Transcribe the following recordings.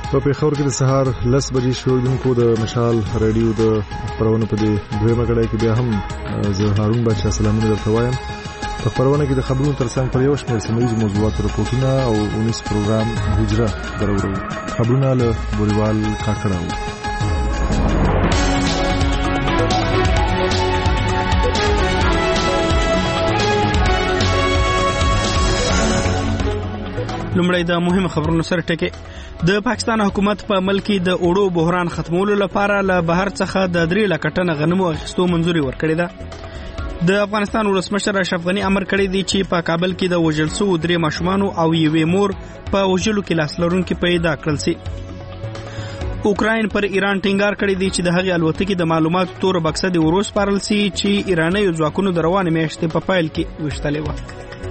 په پیښور کې د سهار 10 بجې شروعونکو د مشال رادیو د خبرونو په دې دویمه کړای کې بیا هم زه هارون بادشاه سلامونه درته وایم. په خبرونه کې د خبرونو ترڅنګ پر یو شمېر سیمه ییزو موضوعاتو راپورټونه او اونیس پروګرام هجره درورو. خبرونه له بوریوال کاکړاو. لومړی د مهمو خبرونو سره ټکی. د پاکستان حکومت په ملک کې د اوړو بحران ختمولو لپاره له بهر څخه د 3 لک ټنه غنمو اخیستو منځوري ورکړې ده. د افغانستان ولسمشر اشرف غنی امر کړی دی چې په کابل کې د وژل شوو 3 ماشومان او یوې مور په وژلو کې لاس لرونکي پیدا کړل شي. اوکراین پر ایران ټینګار کړی دی چې د هغې الوتکې د معلوماتو تور بکسه د وروس پارل سي چې ایراني ځواکونو د روانې میاشتې په پایل کې وشتلې و.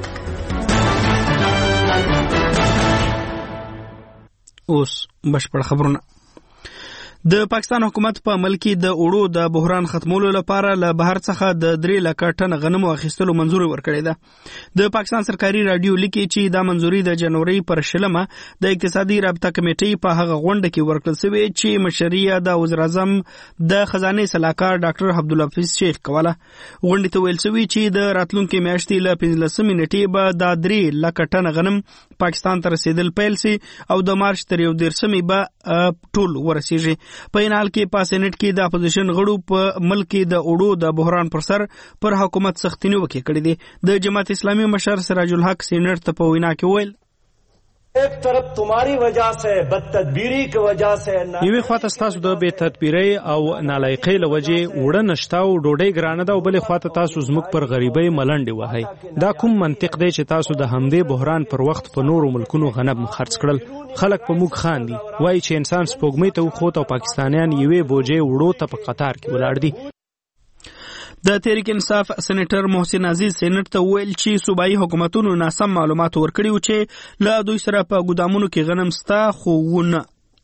اوس بشپړ خبرونه. د پاکستان حکومت په ملک کې د اوړو د بحران ختمولو لپاره له بهر څخه د 3 لک ټنه غنمو اخیستلو منځوري ورکړې ده. د پاکستان سرکاري رادیو لیکي چې دا منځوري د جنوري پر 20 د اقتصادي رابطه کمیټې په هغه غونډه کې ورکړل شوې چې مشري د وزیر اعظم د خزانه سلاکار ډاکټر عبدالحفیظ شیخ کوله. غونډې ته ویل شوې چې د راتلونکو میاشتې له 15 نیټې به د 3 لک ټنه غنم پاکستان ته رسیدل پیل شي او د مارچ تر 19 به ټول ورسیږي. په انال کې په سېنات کې د اپوزیشن غړو په ملک کې د اوړو د بحران پر سر پر حکومت سختي نیوکې کړې دي. د جماعت اسلامي مشر سراج الحق سېنات ته په وینا کې ویل ایک طرف تمہاری وجہ سے بد تدبیری کی وجہ سے یوه خواته تاسو د بے تدبیری او نالایقۍ لوجه وړه نشتا او ډوډۍ ګرانه ده او بل خواته تاسو زموږ پر غریبۍ ملنډي وهي. دا کوم منطق دی چې تاسو د همدې بحران پر وخت په نورو ملکونو غنم خرڅ کړل؟ خلک په موږ خاندي وایي چې انسان سپوږمۍ ته وخوت او پاکستانیان یوه بوجه وړو ته په قطار کې ولاړ دي. د تحریک انصاف سېنیټر محسن عزیز سېنات ته ویل چې صوبایي حکومتونو ناسم معلومات ورکړي و چې له دوی سره په ګودامونو کې غنم ستا خو ونه.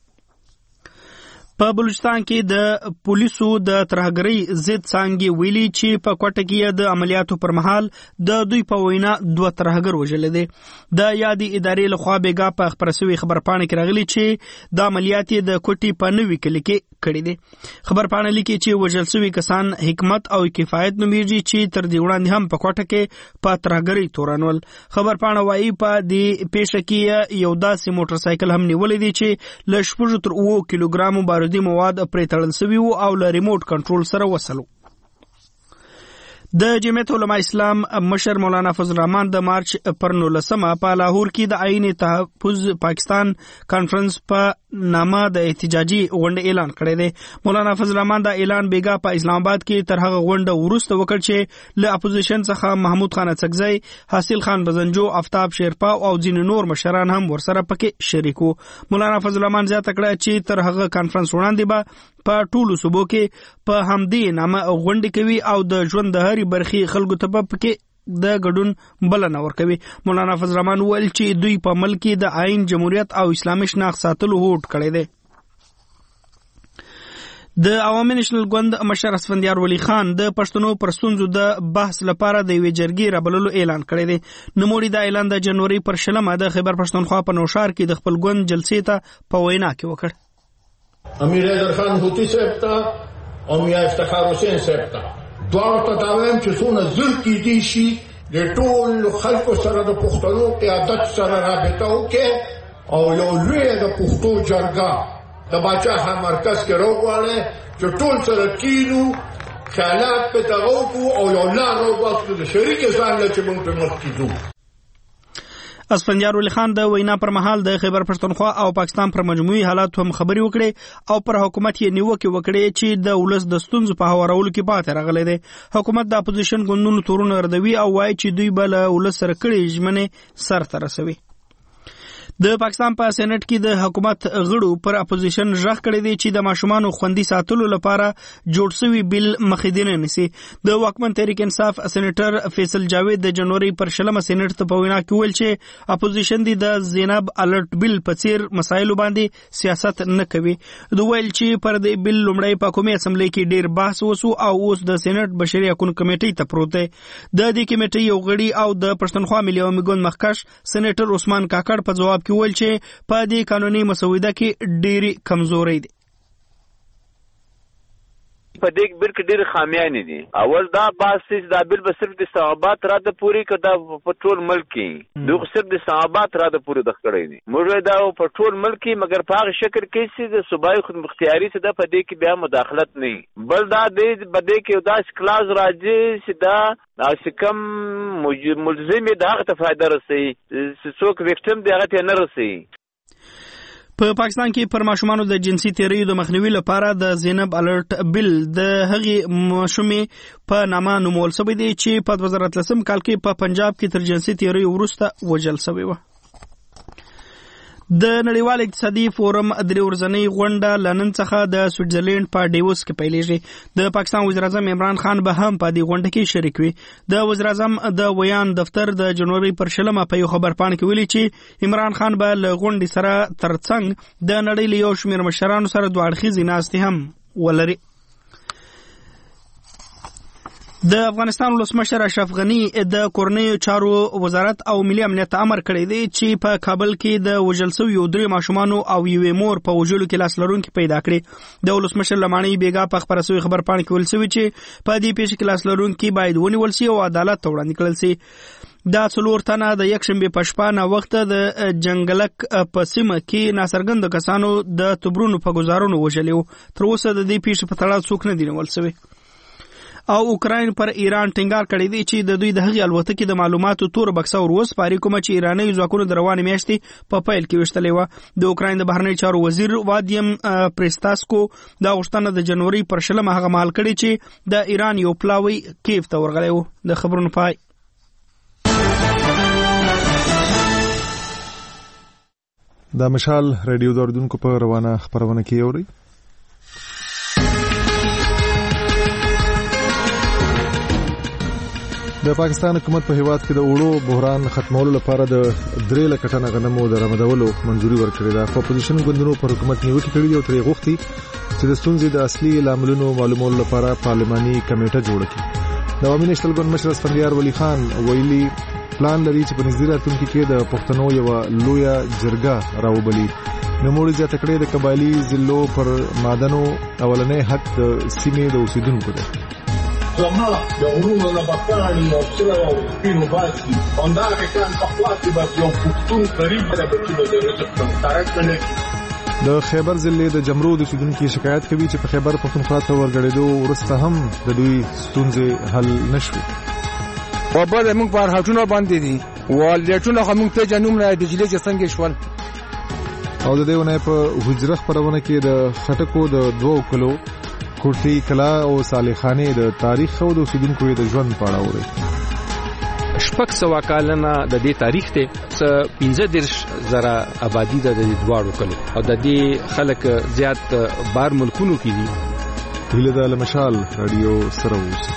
په بلوچستان کې د پولیسو د ترهګرۍ ضد څانګې ویلي چې په کوټه کې د عملیاتو پر مهال د دوی په وینا 2 ترهګر وژل دي. د یادې ادارې لخوا بیګا په خبرسوي خبرپاڼه کې راغلي چې د عملیات د کوټي په نوې کلی کې کړي دي. خبرپاڼه لیکي چې وژل شوي کسان حکمت او کفایت نومیږي چې تر دې وړاندې هم په کوټه کې په ترهګرۍ تورنول. خبرپاڼه وايي په دې پیښه کې یو داسې موټر سایکل هم نیولې دي چې له 7 تر 9 کیلوګرامو د مواد پرې تړل شوي وو او له ریموټ کنټرول سره وصلو. د جمعیت علماء اسلام مشر مولانا فضل الرحمن د مارچ پر 19 په لاهور کې د آئین تحفظ پاکستان کانفرنس په نامه د احتجاجي غونډه اعلان کړی دی. مولانا فضل الرحمن دا اعلان بیګا په اسلام آباد کې تر هغه غونډه وروسته وکړ چې له اپوزیشن څخه محمود خان اڅکزی، حاصل خان بزنجو، آفتاب شیرپا او ځینې نور مشران هم ورسره پکې شریک وو. مولانا فضل الرحمن زیاته کړه چې تر هغه کانفرنس وړاندې به په ټولو صوبو کې په همدې نامه غونډې کوي او د ژوند د هرې برخې خلکو ته پکې د ګډون بلنه ورکوي. مولانا فضل الرحمن ویل چې دوی په ملک کې د آئین جمهوریت او اسلامي شناخت ساتلو هوډ کړی دی. د عوامي نېشنل ګوند مشر اسفندیار ولی خان د پښتنو پر ستونزو د بحث لپاره د یوې جرګې رابللو اعلان کړی دی. نوموړي دا اعلان د جنوري پر 20 د خیبر پښتونخوا په نوشار کې د خپل ګوند جلسې ته په وینا کې وکړ. امیر حیدر خان هوتی صاحب ته او میا افتخار حسین صاحب ته دواړو ته دا وایم چې څونه زر کېدی شي د ټولو خلکو سره د پښتنو قیادت سره رابطه وکړي او یو لویه د پښتو جرګه د باچا مرکز کې راوغواړي چې ټول سره کینو خیالات په دغه وکړو او یو لار راوباسو د شریک ځان له چې موږ په مخ کې ځو. اسفندیار ولی خان د وینا پر مهال د خیبر پښتونخوا او پاکستان پر مجموعي حالات هم خبري وکړي او پر حکومت یې نیوکه وکړي چې د ولس د ستونزو په هوارولو کې پاتې راغلی دی. حکومت د اپوزیشن ګوندونو تورونه ردوي او وایي چې دوی به له ولس سره کړي ژمنې سرته رسوي. د پاکستان په سېنات کې د حکومت غړو پر اپوزیشن ژغ کړی دی چې د ماشومانو خوندي ساتلو لپاره جوړ شوی بل مخدینه نسی. د واکمن تحریک انصاف سېنیټر فیصل جاوید د جنوري پر 20 سېنات ته په وینا کې ویل چې اپوزیشن دی د زینب الرټ بل په څیر مسایلو باندې سیاست نه کوي. دوی ویل چې پر دې بل لومړی په قومي اسمبلی کې ډیر بحث وسو او اوس د سېنات بشري حقوقو کمیټې ته پروت دی. د دې کمیټې یو غړي او د پښتونخوا ملي عوامي ګوند مخکښ سېنیټر عثمان کاکړ په جواب جواب کې ویل چې په دې قانوني مسوده کې ډېری کمزوري دي. په دې بل کې ډېر خامیان دي. اول دا بحث چې دا بل به صرف د استعمارات را د پوری کړه په ټول ملک کې دوی صرف د استعمارات را د پوری د کړی دي. موږ دا په ټول ملک کې مګر په هغه شکل کې چې د صوبایي خودمختیاري څخه د په دې کې بیا مداخلت نه بل دا د بده کې دا کلاز راځي چې دا کم ملزم د هغه ته فائدہ رسي چې څوک وکټم دی هغه ته نه رسي. په پاکستان کې پر ماشومانو د جنسي تیریو د مخنیوي لپاره د زینب الرټ بل د هغې ماشومې په نامه نومول شوی دی چې په 2013 کال کې په پنجاب کې تر جنسي تیریو وروسته وژل شوی و. د نړیوال اقتصادي فورم درې ورځنۍ غونډه لندن څخه د سویټزرلند په ډیووس کې پیلېږي. د پاکستان وزیر اعظم عمران خان به هم په دې غونډه کې شریک وي. د وزیر اعظم د ویان دفتر د جنوري پر 20 په یو خبرپاڼه کې ویلي چې عمران خان به له غونډې سره ترڅنګ د نړۍ له یو شمېر مشرانو سره دوه اړخیزې ناستې هم ولري. د افغانستان ولسمشر اشرف غنی د کورنیو چارو وزارت او ملي امنیت امر کړی دی چې په کابل کې د وژل شویو 3 ماشومانو او یوې مور په وژلو کې لاس لرونکي پیدا کړي. د ولسمشر لماني بیګا په خبره شوی خبرپاڼه کې ویل شوی چې په دې پیښه کې لاس لرونکي باید ونیول شي او عدالت ته وړاندې کړل شي. دا 4 تنه د یکشنبه په شپه نه وخت د جنگلک په سیمه کې ناڅرګند کسانو د تبرونو په گزارونو وژلیو. تر اوسه د دې پیښې په تړاو څوک نه دی نیول شوی. او اوکراین پر ایران ټینګار کړی دی چې د دوی د هغې الوتکې د معلوماتو تور بکسه وروسپاري کومه چې ایراني ځواکونو د روانې میاشتې په پیل کې ویشتلې وه. د اوکراین د بهرنیو چارو وزیر وادیم پریستاسکو دا غوښتنه د جنوري پر 20 هغه مهال کړې چې د ایران یو پلاوی کیف ته ورغلی و. د خبرونو پای. دا مشال رادیو دوردونکو په روانه خبرونه کې اوري. د پاکستان حکومت په هیواد کې د اوړو بحران ختمولو لپاره د 3 لک ټنه غنمو د رامدولو منځوري ورکړې ده. خو اپوزیشن ګوندونو پر حکومت نیوکې کړې دي او ترې غوښتي چې د ستونزې د اصلي لاملونو معلومولو لپاره پارلماني کمیټه جوړه کړي. د عوامي نېشنل ګوند مشر اسفندیار ولی خان ویلي پلان لري چې په نږدې راتلونکي کې د پښتنو یو لویه جرګه راوبلي. نوموړي زیاته کړې د قبایلي ضلعو پر مادنو اولنې حق د سیمې د اوسیدونکو ده. زما د غرونو نه بکاني او سره او سپینو باسي اوندا کې کان په خواطي باندې یو پښتون قریب ده چې د رسټ تارک باندې د خیبر ضلع د جمرو د سودونکو شکایت کوي چې په خیبر پښتونخوا ته ورګړېدو ورسته هم د دوی ستونزې حل نشوي. په بل موږ په هټونو باندې دي ولټونه موږ ته جنوم نه دجلې څنګه شول او د دیونه په حجره خبرونه کې د خټکو د 2 کلو کوټي کلا او صالحانه د تاریخ او د اوسیدونکو د ژوند په اړه وره. شپږ سوه کلنه د دې تاریخ ته 15,000 آبادی د دواړو کلو او د دې خلک زیات بار ملکونو کې دي. هله د مشال رادیو سره اوسه.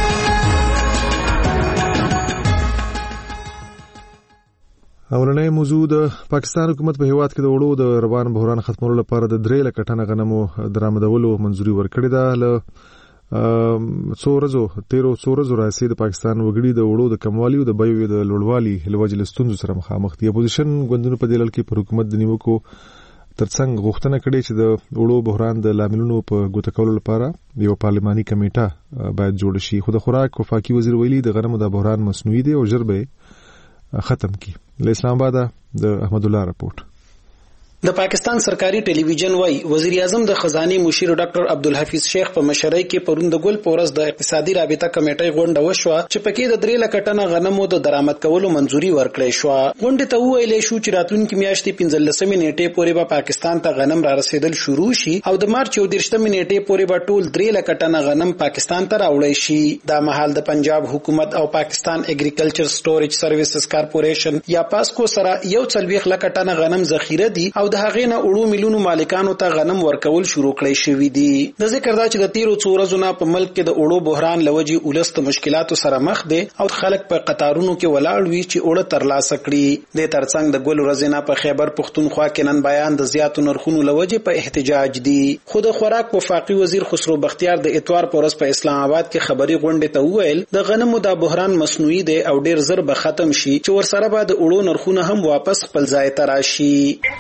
اولنې موضوع د پاکستان حکومت په هیواد کې د وړو د روان بحران ختمولو لپاره د 3 لک ټنه غنمو درآمدولو منځوري ورکړې ده. له څو ورځو راځي د پاکستان وګړي د وړو د کموالي او د بیو د لوړوالي لوجل ستونزو سره مخامخ دي. اپوزیشن ګوندونو په دې لړ کې پر حکومت د نیوکو ترڅنګ غوښتنه کړې چې د وړو بحران د لاملونو په ګوته کولو لپاره یو پارلماني کمیټه باید جوړ شي. خو د خوراک وفاقي وزیر ویلي د غنمو د بحران مصنوعي دی او ژر به ختم کی. له اسلام آباد د احمد الله رپورت. د پاکستان سرکاري ټلویزیون وای وزیر اعظم د خزانه مشیر ډاکټر عبدالحفیظ شیخ په مشرۍ کې پروند ګل پورس د اقتصادي رابطه کمیټې غونډه وشوه چې پکې د 3 لک ټنه غنمو د درآمد کولو منځوري ورکړې شو. غونډه ته ویلې شو چې راتلونکي میاشتې 15 نیټې پورې به پاکستان ته غنم را رسیدل شروع شي او د مارچ 14 نیټې پورې به ټول 3 لک ټنه غنم پاکستان ته راوړی شي. دا مهال د پنجاب حکومت او پاکستان اګریکلچر سټوریج سروسز کارپوریشن یا پاسکو سره 1 لک ټنه غنم ذخیره دي او او د هغې نه وړو میلیونو مالکانو ته غنم ورکول شروع کړی شوي دي. د ذکر دا چې د تیرو څو ورځو نه په ملک کې د وړو بحران لوجې ولس د مشکلاتو سره مخ دي او خلک په قطارونو کې ولاړ وي چې وړه ترلاسه کړي. د ترڅنګ د ګل ورځې نه په خیبر پښتونخوا کې نن بیان د زیاتو نرخونو لوجې په احتجاج دي. خو د خوراک وفاقي وزیر خسرو بختیار د اتوار په ورځ په اسلام آباد کې خبري غونډې ته وویل د غنمو دا بحران مصنوعي دی او ډیر زر به ختم شي چې ورسره به د وړو نرخونه هم واپس خپل ځای ته راشي.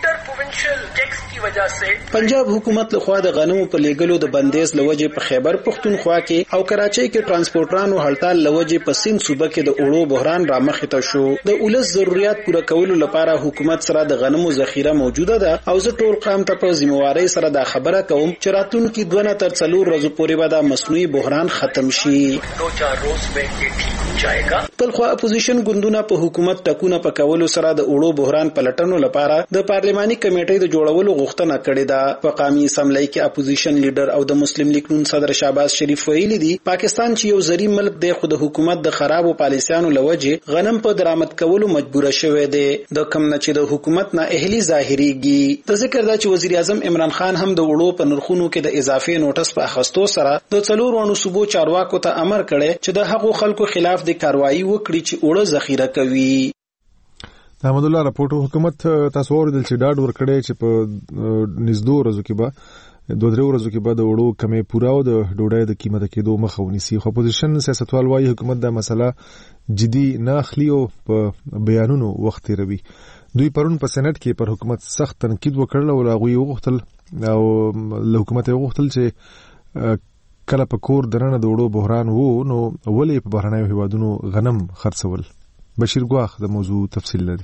پنجاب حکومت لخوا د غنمو په لیږلو د بندیز لوجې په خیبر پښتونخوا کې او کراچۍ کې ترانسپورټرانو هړتال لوجې په سیند صوبه کې د وړو بحران رامخې ته شو. د ولس ضرورت پوره کولو لپاره حکومت سره د غنمو ذخیره موجوده ده او زه ټول قام ته په ذمہواری سره دا خبره کوم چې راتلونکي 2 تر 4 ورځې پورې به دا مصنوعي بحران ختم شي. بلخو اپوزیشن ګوندونه په حکومت ټکونه په کولو سره د وړو بحران پلټنو لپاره د پارلماني کمیټې د جوړولو غوښتنه کړې ده. په قومي اسمبلی کې اپوزیشن لیډر او د مسلم لیگ نون صدر شهباز شریف ویلي دي پاکستان چې یو زری ملک دی خو د حکومت د خرابو پالیسیانو لوجې غنم په درآمد کولو مجبور شوی دی. د کم نه چې د حکومت نه اهلي ظاهريږي. د ذکر دا چې وزیر اعظم عمران خان هم د وړو په نرخونو کې د اضافي نوټس په اخستو سره د 4 ونو صوبو چارواکو ته امر کړي چې د هغو خلکو خلاف د کاروایی وکړي چې وړه ذخیره کوي. احمد الله راپورټ حکومت تاسو اوریدل چې ډاډ ورکړي چې په نږدې ورځو کې به 2-3 ورځو کې به د وړو کمې پوره او د ډوډۍ د قیمت کېدو مخه ونیسي. خو اپوزیشن سیاستوال وايي حکومت دا مسله جدي نه اخلي او په بیانونو وخت تیروي. دوی پرون په سېنات کې پر حکومت سخت تنقید وکړل او هغوی وغوښتل او له حکومت وغوښتل چې کله په کور درنه د وړو بحران وو نو ولې په بهرنیو هیوادونو غنم خرڅول. بشیر ګواخ د موضوع تفصیل لري.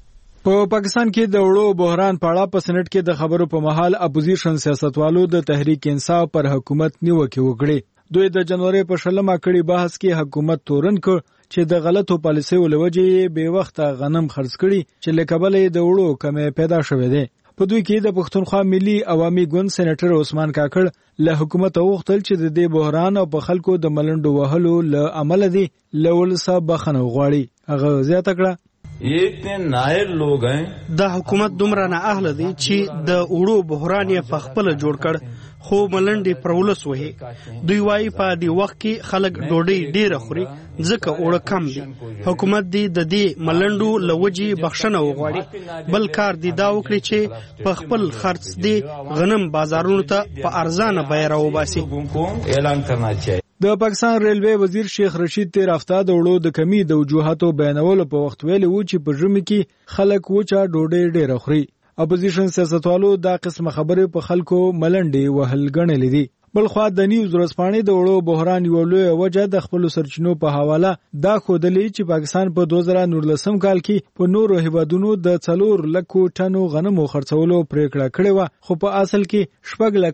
په پاکستان کې د وړو بحران په اړه په سېنات کې د خبرو په مهال اپوزیشن سیاستوالو د تحریک انصاف پر حکومت نیوکه وکړه. دوی د جنوري په 16 کړي بحث کې حکومت تورن کړ چې د غلطو پالیسیو لوجې به وخت غنم خرڅ کړي چې لکبل د وړو کمې پیدا شوې ده. په دوی کې د پښتونخوا ملي عوامي ګوند سېنیټر عثمان کاکړ له حکومت غوښتل چې د دې بحران او په خلکو د ملنډو وهلو له عمل دي لول صاحب بخنه غواړي. هغه زیاته کړه یہ اتنے نائر لوگ ہیں د حکومت دومره نه اهل دي چې د وړو بحران یې په خپل جوړ کړ خو ملنډي پرولس وهي. دوی وايي په دې وخت کې خلک ډوډۍ ډیره خوري ځکه وړه کم دي. حکومت دی د دې ملنډو لوجي بخښنه وغواړي. بل کار دی دا وکړي چې په خپل خرڅ دی غنم بازارونو ته په ارزانه بیه راوباسي. اعلان کرنا چاہیے. د پاکستان ریلوے وزیر شیخ رشید تیر هفته د وړو د کمی د وجوهاتو بیانولو په وخت ویلي و چې په ژمي کې خلک وچه ډوډۍ ډیره خوري. اپوزیشن سیاستوالو دا قسم خبرې په خلکو ملنډي وهل ګڼلې دي. بلخوا د نیوز ورځپاڼې د وړو بحران یو لوی وجه د خپل سرچینو په حواله دا ښودلې چې پاکستان په 2019 کال کې په نورو هیوادونو د 4 لکو ټنو غنمو خرڅولو پریکړه کړې و خو په اصل کې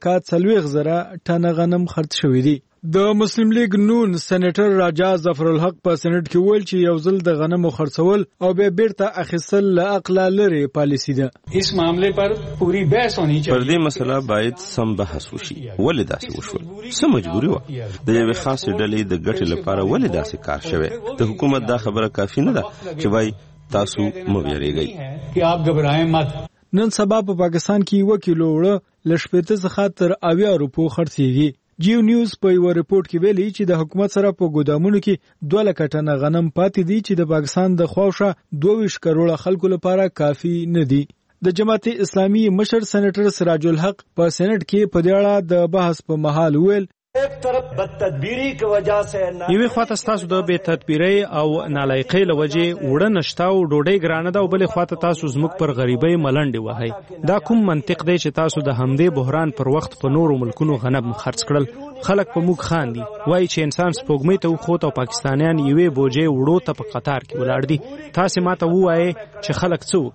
4,40,000 ټن غنم خرڅ شوی دي. د مسلم لیگ نون سېنیټر راجا ظفر الحق په سېنات کې ویل چې یو ځل د غنمو خرڅول او به بیرته اخیستل له عقل لري پالیسی ده. اس معاملے پر پوری بحث ہونی چاہیے. پر دې مسله باید سم بحث وشي. ولې داسې وشول؟ څه مجبوري و؟ د یوې خاصې ډلې د ګټې لپاره ولې داسې کار شوی؟ د حکومت دا خبره کافی نه ده چې وای تاسو مو ویریږئ کہ آپ گھبرائیں مت. نن سبا په پاکستان کې 1 کیلو وړه ل 80 څخه تر 80 روپو خرڅيږي. جیو نیوز په یو ریپورت کې ویلي چې د حکومت سره په ګودامونو کې 2 لک ټنه غنم پاتې دي چې د پاکستان د خواوشه 22 کروڑه خلکو لپاره کافی نه دي. د جماعت اسلامي مشر سېنیټر سراج الحق په سېنات کې په دې اړه د بحث په محل ویل ایک طرف بدتدبیری کی وجہ سے یوې خواته تاسو د بے تدبیری او نالایقۍ لوجه وړه نشتا او ډوډۍ ګرانه ده او بلې خواته تاسو زموږ پر غریبۍ ملنډي وهي. دا کوم منطق دی چې تاسو د همدې بحران پر وخت په نورو ملکونو غنم خرڅ کړل؟ خلک په موږ خاندي وایي چې انسان سپوږمۍ ته وخوت او پاکستانیان یوې بوجې وړو ته په قطار کې ولاړ دي. تاسو ماته ووایئ چې خلک څه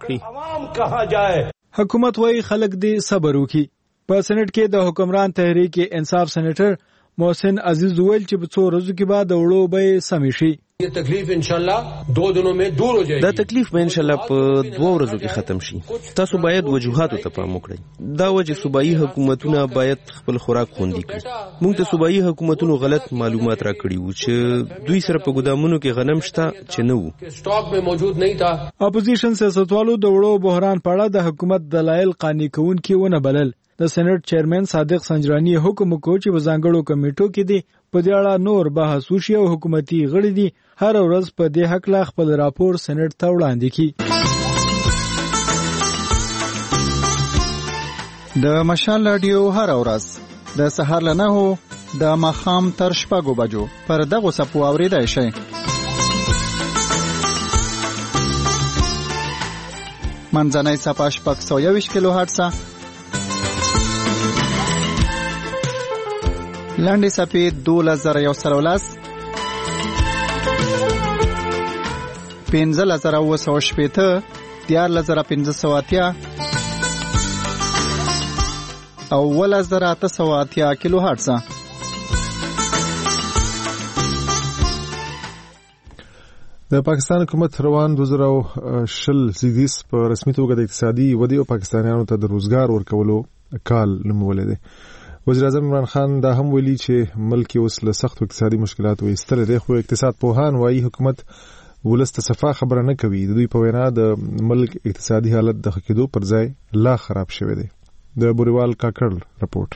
وکړي؟ حکومت وایي خلک دې صبر وکړي. په سېنات کې د حکمران تحریک انصاف سېنیټر محسن عزیز ویل چې په 2 ورځو کې بعد وړو به سم شي. ये तकलीफ इंशाल्लाह 2 दिनों में दूर हो जाएगी. دا تکلیف به انشالله په 2 ورځو کې ختم شي. تاسو باید وجوهاتو ته پام وکړئ. دا وجه صوبایي حکومتونه باید خپل خوراک خوندي کړي. موږ ته صوبایي حکومتونو غلط معلومات راکړي وو چې دوی سره په ګدامونو کې غنم شته چې نه وو. سټاک में موجود नहीं था. اپوزیشن سیاستوالو د وړو بحران په اړه د حکومت دلایل قانع کوونکي ونه بلل. د سېنات چیرمن صادق سنجرانی حکم وکړ چې وزانګړو کمیټو کې دي په دې اړه نور بحث وشي او حکومتي غړي دي هر ورځ په دې حق لا خپل راپور سېنات ته وړاندې کړي. د مشال رادیو هر ورځ د سهار له 9 د ماښام تر 6 بجو پر دغه سپو اوریدای شي. منځنۍ صفحه 621 کیلو هرتز، لاندې صفحه 2113 15980 14580 او 1880 کیلو هرتز. د پاکستان حکومت روان 2020 زیږدیز په رسمي توګه د اقتصادي ودې او پاکستانیانو ته د روزګار ورکولو کال نومولې ده. وزیر اعظم عمران خان دا هم ویلي چې ملک اوس له سختو اقتصادي مشکلاتو ایستل دی، خو اقتصاد پوهان وايي حکومت ولست صفه خبره نه کوي. د دوی په وینا د ملک اقتصادي حالت د خکېدو پر ځای لا خراب شوی دی. د بوریوال کاکړ رپورت.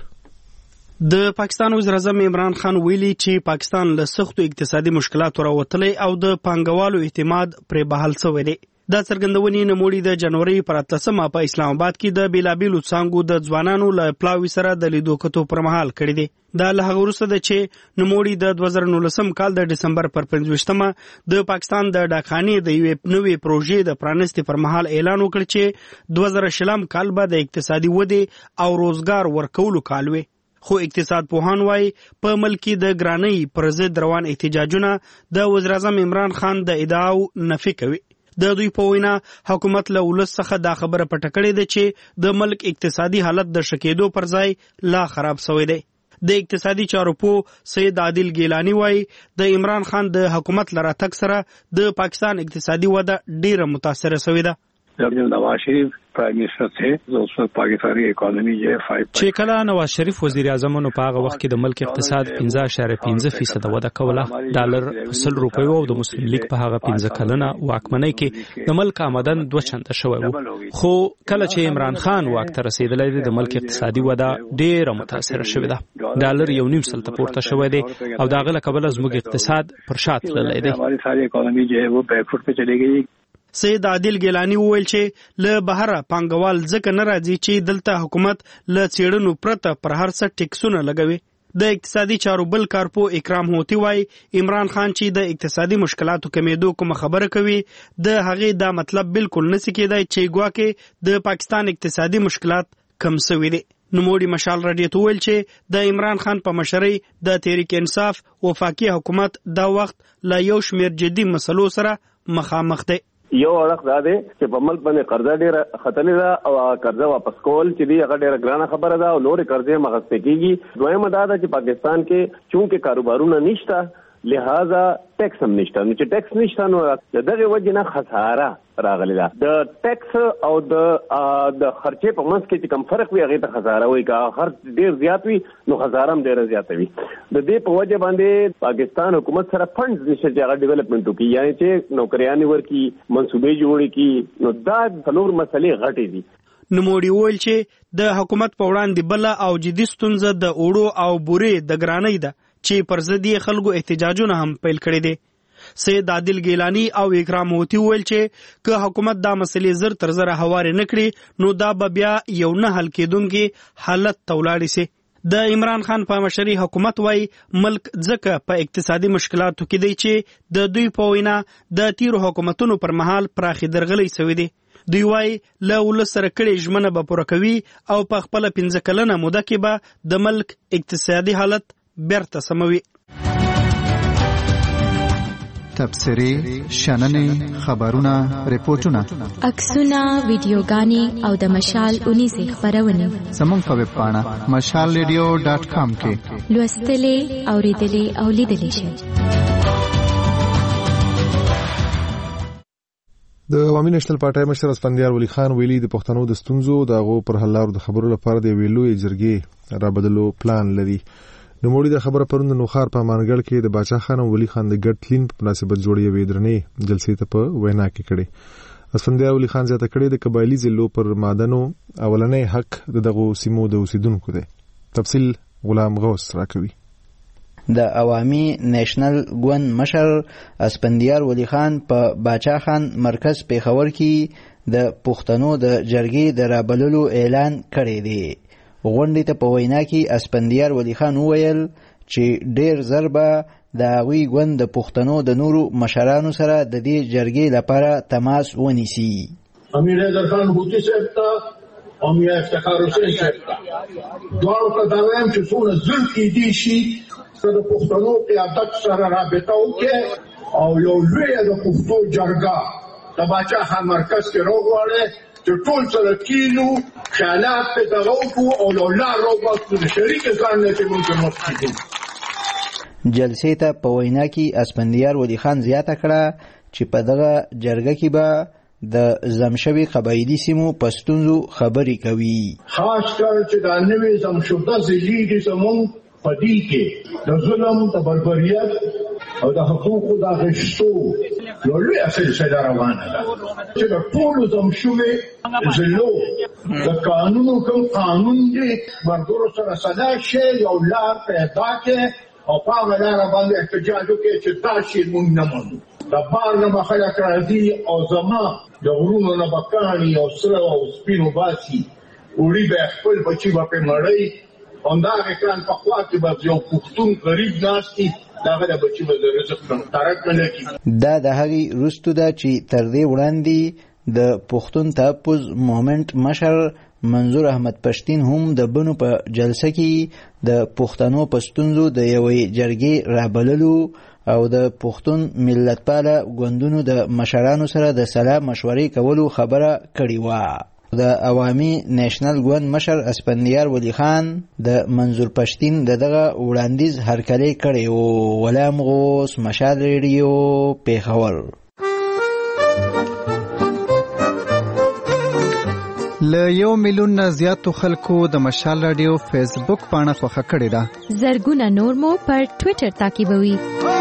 د پاکستان وزیر اعظم عمران خان ویلي چې پاکستان له سختو اقتصادي مشکلاتو راوتلی او د پانګوالو اعتماد پرې بحال شوی دی. دا څرګندونې نوموړي د جنوري پر 13 په اسلام آباد کې د بیلابیلو څانګو د ځوانانو له پلاوي سره د لیدو کتو پر مهال کړی دی. دا له هغه وروسته ده چې نوموړي د 2019 کال د ډسمبر پر 25مه د پاکستان د ډاکخانې د یوې نوې پروژې د پرانستې پر مهال اعلان وکړ چې 2020 کال به د اقتصادي ودې او روزګار ورکولو کال وي. خو اقتصاد پوهان وايي په ملکی د ګرانۍ پر ضد روان احتجاجونه د وزیر اعظم عمران خان د ادعاو نفي کوي. د دوی په وینا حکومت له ولس څخه دا خبره پټه کړې ده چې د ملک اقتصادي حالت د شکېدو پر ځای لا خراب شوی دی. د اقتصادي چارو پوه سید عادل گیلانی وايي د عمران خان د حکومت لره تک سره د پاکستان اقتصادي وده ډیره متاثره شوې ده. जब नवाज शरीफ प्राइम मिनिस्टर थे तो उस वक्त पाकिस्तानी इकोनॉमी जो है 5 چې کله نواز شریف وزیر اعظم نو په هغه وخت کې د ملک اقتصاد 15.5% وده کوله. ډالر 100 روپیو او د مسلم لیگ په هغه 15 کلنه واکمنۍ کې د ملک آمدن 2 چنده شوی وو. خو کله چې عمران خان واک ته رسیدلی دی د ملک اقتصادي وده ډیره متاثره شوې ده. ډالر 1.5 سلته پورته شوی دی او دا غله کبل زموږ اقتصاد پر شا تللی دی. हमारी सारी इकोनॉमी जो है वो बैकफुट पे चली गई. سید عادل گیلانی وویل چې له بهره پانګوال ځکه نه راځي چې دلته حکومت له څېړنو پرته پر هر څه ټیکسونه لګوي. د اقتصادي چارو بل کارپو اکرام هوتی وای عمران خان چې د اقتصادي مشکلاتو کمیدو کوم خبره کوي د هغې دا مطلب بالکل نسی کېدای چې ګواکې د پاکستان اقتصادي مشکلات کم شوي دي. نوموړي مشال رادیو ته ویل چې د عمران خان په مشرۍ د تحریک انصاف وفاقي حکومت دا وخت له یو شمېر جدي مسلو سره مخامخ دی. یو اړخ دا دی چې په ملک باندې قرضه ډیره خطرې ده او قرضه واپس کول چې دی هغه ډیره ګرانه خبره ده او نورې قرضې مغستې کیږي. دویمه دا ده چې پاکستان کې چونکې کاروبارونه نشته لہذا ټیکس هم نشته. نو چې ټیکس نشته نو د دغه وجه نه خساره راغلی ده. د ټیکس او د خرچې په منځ کې چې کم فرق وي هغې ته خساره وایي. که خرچ ډیر زیات وي نو خساره هم ډیره زیاته وي. د دې په وجه باندې پاکستان حکومت سره فنډز نشته چې هغه ډیولپمنټ وکړي، یعنې چې نوکریانې ورکړي، منصوبې جوړې کړي. نو دا څلور مسلې غټې دي. نوموړي وویل چې د حکومت په وړاندې بله او جدي ستونزه د اوړو او بورې د ګرانۍ ده چې پر ضد یې خلکو احتجاجونه هم پیل کړي دي. سید عادل گیلانی او اکرام هوتی ویل چې که حکومت دا مسلې زر تر زره هوارې نه کړي نو دا به بیا یو نه حل کېدونکي حالت ته ولاړې سي. د عمران خان په مشرۍ حکومت وايي ملک ځکه په اقتصادي مشکلاتو کې دی چې د دوی په وینا د تیرو حکومتونو پر مهال پراخې درغلۍ شوې دي. دوی وايي له ولس سره کړې ژمنه به پوره کوي او په خپله 15 کلنه موده کې به د ملک اقتصادي حالت بیرته سموي. تبصرې، شننې، خبرونه، ریپورتونه، عکسونه، ویډیوګانې او د مشال 19 خبرونه زموږ په ویب پاڼه mashalradio.com کې لوستلې، اوریدلې او لیدلې شئ. د عوامي نېشنل پارټۍ مشر اسفندیار ولی خان ویلي د پښتنو د ستونزو دغه پر حل لارو د خبرو لپاره د ویلوې جرګې را بدلو پلان لري. نوموړي د خبره پروند نوخار په مانګړ کې د باچا خان او ولی خان د ګډ تلین په مناسبت جوړې وې درنې جلسې ته په وینا کې کړي. اسفندیار ولی خان زیاته کړي د قبایلی ضلعو پر مادنو اولنې حق دغه سیمو د اوسیدونکو دی. تفصیل غلام غوث راکوي. د عوامي نېشنل ګوند مشر اسفندیار ولی خان په باچا خان مرکز پیښور کې د پښتنو د جرګې د رابللو اعلان کړی دی. غونډې ته په وینا کې اسفندیار ولی خان وویل چې ډېر زر به د هغوی ګوند د پښتنو د نورو مشرانو سره د دې جرګې لپاره تماس ونیسي. امیر حیدر خان هوتي صاحب ته او میا افتخار حسین صاحب ته دواړو ته دا وایم چې څومره زر کېدی شي د پښتنو قیادت سره رابطه وکړي او یو لویه د پښتو جرګه د باچا خان مرکز کې راوغواړي چې ټول سره کینو خیالات په دغه وکړو او یو لار راوباسو د شریک ځان نه چې موږ مخکې جلسې ته په وینا کې اسفندیار ولی خان زیاته کړه چې په دغه جرګه کې به د زمشوي قبایلی سیمو پښتونزو خبرې کوي. خاص کر چې دا نوې زمشوده ضلعې دي زموږ په دې کې د ظلم د بربریت او د حقوقو د غشتو یو لویه سلسله روانه ده چې د ټولو زمشوي ضلعو د قانونو کوم قانون دی مردورو سره صدا شي یو لار پیدا کې او په هغه لاره باندې احتجاج وکړي چې دا شی مونږ نه منو. د بار نه خلک راځي او زما د غرونو نه بکاني او سره او سپینو باسي وړي به خپل بچي به په مړی اوندا اکران په خوا کې به یو پښتون غریب ناشتي داغه د بچي به رزق ترک ملکی. دا د هغې وروسته ده چې تر دې وړاندې د پښتون تحفظ مومنټ مشر منظور احمد پښتین هم د بنو په جلسه کې د پښتنو په ستونزو د یوې جرګې رابللو او د پښتون ملتپاله ګوندونو د مشرانو سره د سلا مشورې کولو خبره کړې وه. د عوامي نېشنل ګوند مشر اسفندیار ولی خان د منظور پښتین دغه وړاندیز هرکلی کړی و. غلام غوث، مشال ریډیو، پیښور. له 1 میلیون نه زیاتو خلکو د مشال رادیو فیسبوک پاڼه خوښه کړې ده. زرګونه نور مو پر ټوئیټر تعقیبوي.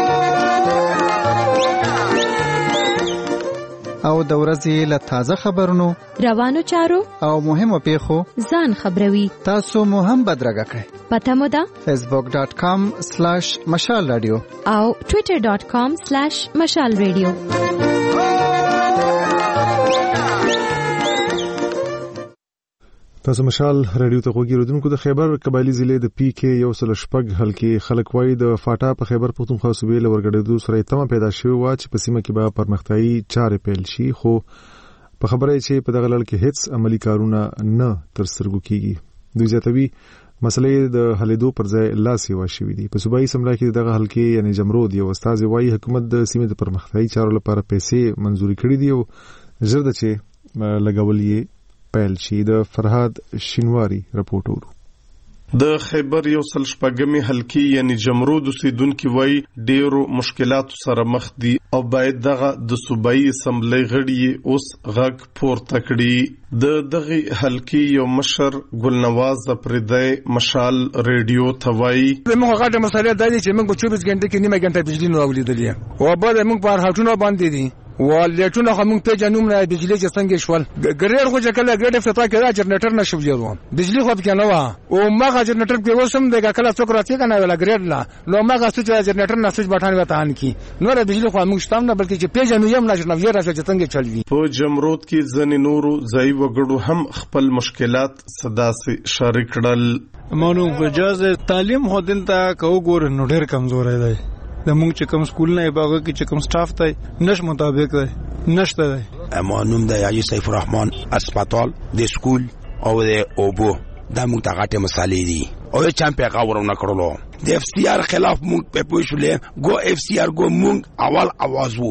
او د ورځې له تازه خبرونو، روانو چارو او مهمو پیښو ځان خبروي. تاسو مو هم بدرګه کړئ. پته مو ده facebook.com/مشال رادیو او twitter.com/مشال رادیو. تاسو مشال رادیو ته وګورئ. د خیبر قبایلی ضلع د پی کې یو سل شپږ حلقې خلک وایي د فاټا په خیبر پختونخوا صوبې له ورګډېدو سره تمه پیدا شوې و چې په سیمه کې به پرمختیايي چارې پیل شي، خو په خبره چې په دغه لړ کې هیڅ عملی کارونه نه تر سترګو کیږي. دوی زیاتوي مسلې د حلېدو پر ځای لا سیوا شوې دي. په صوبایي اسمبلی کې دغه حلقې یعنی جمرود یو استاد وایي حکومت د سیمې د پرمختیايي چارو لپاره پیسې منزوري کړې دي او ژر د چې لګول یې پیل شي. د فرهاد شینواری رپورټ ورو. د خیبر یو سل شپږمې حلقې یعنی جمرود اوسیدونکو وایي ډېرو مشکلاتو سره مخ دي او باید دغه د صوبایي اسمبلی غړي اوس غږ پورته کړي. د دغه حلقې یو مشر ګلنواز پردی مشال ریډیو ته وایي موږ غاټه مسله د دې چې موږ په 24 غنټه کې نیمه غنټه بجلی نه اولیدلې او بعد موږ په هټونو باندې دي ولټونه هم ته جنوم نه بجلی چې څنګه شول ګریر خو چې کله ګډه فتا کې دا جنریټر نشو جوړو بجلی خو کې نه و او ماغه جنریټر کې وسم دغه کله څوک راځي کنه ولا ګریر لا نو ماغه څه جنریټر نه سوچ بټان وته ان کی نو را بجلی خو موږ شتم نه بلکې چې پیژنو یم نه نو یې راځي چې څنګه چلوي. په جمرود کې ځنې نورو ځای وګړو هم خپل مشکلات صدا سي شریک کړل. مونږ په جاز تعلیم خو دلته کو ګور نو ډېر کمزور دی. د مونږ چې کوم سکول نه باغه کې چې کوم سټاف ته نش مطابق دی نشته دی. امانوم د یاجی سیف الرحمن اسپیټال د سکول او د اوبو د مونږ ته غټه مسالې دي او چم په غوړونه کړلو د اف سی آر خلاف مونږ په پوښلې ګو اف سی آر ګو مونږ اول आवाज وو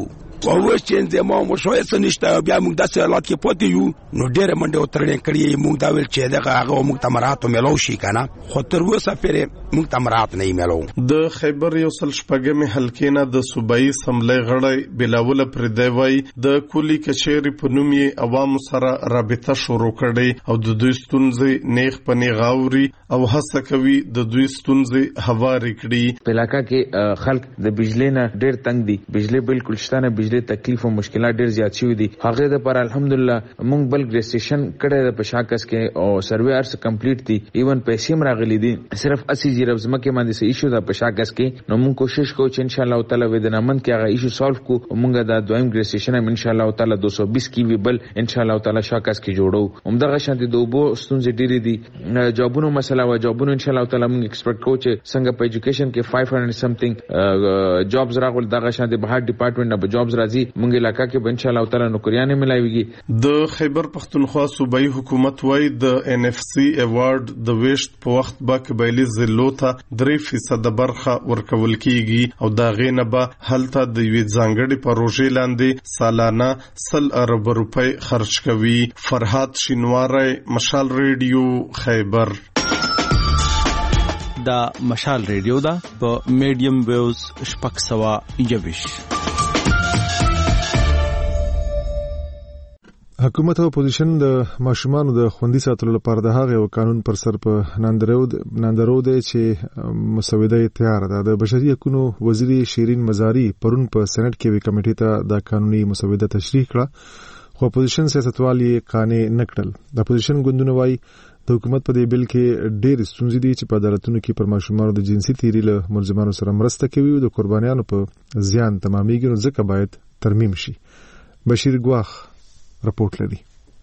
او اوس چې زمو مو شوې سنشته بیا موږ داسې حالات کې پاتې یو نو ډېر منډه وترنې کړې موږ دا ویل چې دغه هغه موږ تمرات ملو شي کنه خو تر اوسه پرې موږ تمرات نه ملو. د خیبر یو سل شپږمې حلقې نه د صوبایي اسمبلی غړی بلاول پردی وای د کولی کچېری په نوم یې عوامو سره رابطه شروع کړي او د دوی ستونزې نیغ په نیغ اوري او هڅه کوي د دوی ستونزې هواري کړي. په علاقه کې خلک د بجلی نه ډېر تنگ دي، بجلی بالکل شته نه، بجلی تکلیف او مشکلات ډېر زیات شوي دي. هغه د پر الحمدلله موږ بل ریجسټریشن کړی د پشاکس کې او سروې ارس کمپلیټ دي، ایون پیسې هم راغلي دي، صرف 80,000 زمکه باندې سه ایشو د پشاکس کې. نو موږ کوشش کوو چې ان شاء الله تعالی ودنا من کې هغه ایشو سالو کو. موږ د دویم ریجسټریشن هم ان شاء الله تعالی 220 کی وی بل ان شاء الله تعالی شاکس کې جوړو. همدغه شانتي د اوبو ستونزې ډېرې دي، جابونو مسله و جابونو ان شاء الله تعالی موږ ایکسپیکټ کوو چې څنګه په ایجوکیشن کې 500 سمثینګ جابز راغول، دغه شانتي بهر ډپارټمنټ نه جابز راځي. موږ علاقہ کې ان شاء الله تعالی نوکریانې ملایويږي. د خیبر پختونخوا صوبایي حکومت وای د NFC ایوارډ د ویشت په وخت با قبایلی ضلعو ته 3% برخه ورکول کیږي او دا غینه به هلته د یوې ځانګړي پروژې لاندې سالانه 100 ارب روپۍ خرج کوي. فرهاد شینواری، مشال ریډیو، خیبر. دا مشال ریډیو دا په میډیم ویوز شپږ سوه یویش. حکومت او اپوزیشن د ماشومانو د خوندي ساتلو لپاره د هغه قانون پر سر په ناندرو دی چې مسوده تیار ده. د بشري حقوقو وزیر شیرین مزاری پرون په سېنات کې وی کمیټې ته د قانوني مسوده تشریح کړه، خو اپوزیشن سیاستوال یې قانع نه کړل. د اپوزیشن ګوندونه وایي د حکومت په دې بل کې ډېر ستونزې دي چې په عدالتونو کې پر ماشومانو د جنسي تیری له ملزمانو سره مرسته کوي او د قربانیانو په زیان تمامېږي، نو ځکه باید ترمیم شي. بشیر ګواخ رپورټ لري.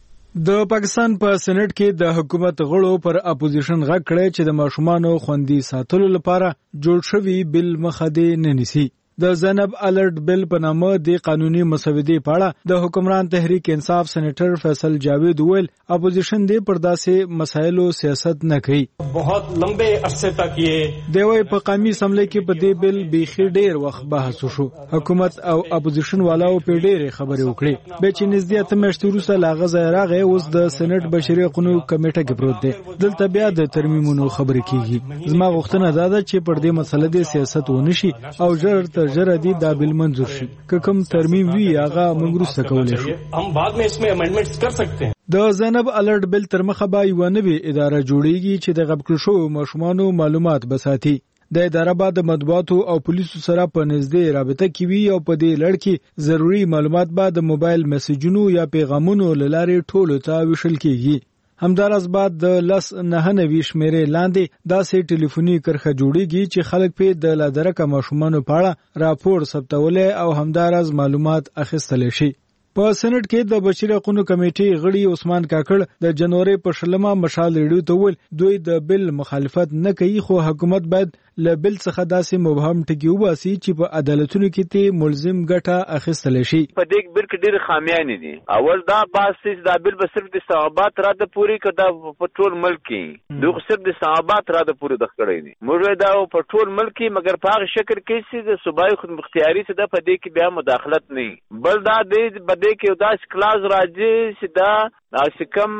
د پاکستان په سېنات کې د حکومت غړو پر اپوزیشن غږ کړی چې د ماشومانو خوندي ساتلو لپاره جوړ شوی بل مخده نه نیسي. د زینب الرټ بل په نامه د قانوني مسودې په اړه د حکمران تحریک انصاف سېنیټر فیصل جاوید ویل اپوزیشن دې پر داسې مسایلو سیاست نه کوي. بہت لمبے عرصے تک یہ دوی په قومي اسمبلی کې په دې بل بيخي ډېر وخت بحث وشو. حکومت او اپوزیشن والاو په ډېرې خبرې وکړې. به چې نږدې ته مشت وروسته لاغه ځایراغه اوس د سېنات بشري حقوقو کمیټه کې پروت دی. دلته بیا د ترمیمونو خبرې کیږي. زما غوښتنه دا ده چې پر دې مسله د سیاست ونشي او ژر جردی دا بل منظور شي. که کوم ترمیم وی هغه موږ وروسته کولای شو. हम बाद में इसमें अमेंडमेंट्स कर सकते हैं. د زینب الرټ بل تر مخه به یو نوې اداره جوړیږي چې د غبکل شو ماشومانو معلومات بساتي. د اداره بعد د مطبوعاتو او پولیسو سره په نږدې رابطه کوي او په دې لړ کې ضروری معلومات به د موبایل میسجونو یا پیغامونو لارې ټولو ته وشل کیږي. همدارس بعد د 1999 شمیرې لاندې داسې ټلیفوني کرخه جوړیږي چې خلک په د لادرکه ماشومانو په اړه راپور ثبتولې او همدارس معلومات اخیستل شي. په سېنات کې د بشري حقوقو کمیټې غړي عثمان کاکړ د جنوري په شلمه مشال ریډیو ته ویل دوی د بل مخالفت نه کوي، خو حکومت باید له بل څخه داسې مبهم ټکی وباسي چې په عدالتونو کې ته ملزم ګټه اخیستل شي. په دې بل کې ډېر خامیان دي. اول دا باسي دا بل به صرف د ثوابات را د پوری کړه په ټول ملک کې دوی صرف د ثوابات را د پوری د خړې دي. موږ دا په ټول ملک کې مګر په هغه شکل کې چې د صوبایي خود مختیاري څخه د پدې کې بیا مداخلت نه بل دا د بده کې داس کلاس راځي چې دا ناسکم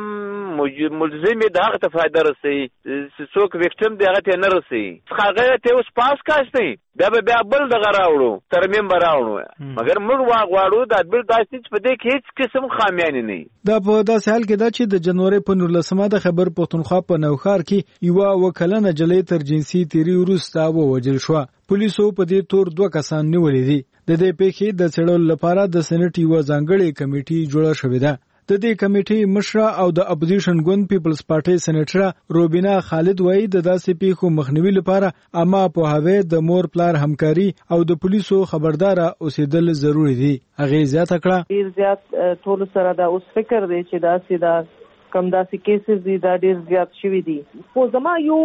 ملزم د هغه ته فائدہ رسي څوک وکټم دی هغه ته نه رسي هغه ته اوس پاس کاشتي دا به بیا بل دغه راوړو ترمیم براوړو مګر موږ واغواړو دا بل داسې په دې کې هیڅ قسم خامیان نه دا په داسې حال کې دا چې د جنوري په 19 د خبر پښتونخوا په نوخار کې یو وکلنه جلې تر جنسي تیری وروسته ووجل شو. پولیسو په دې تور 2 کسان نیولې دي. د دې پیښې د څېړلو لپاره د سېنات یو ځانګړې کمیټې جوړه شوې ده. د دې کمیټې مشره او د اپوزیشن ګوند پیپلز پارټي سېنیټر روبینا خالد وایي د داسې پیښو مخنیوي لپاره اما په هغه د مور پلار همکاري او د پولیسو خبردار اوسېدل ضروری دي. هغه زیاته کړه ډیر زیات ټول سره دا اوس فکر دی چې داسې دا کم داسې کیسز دي دا ډیر زیات شوي دي. خو زما یو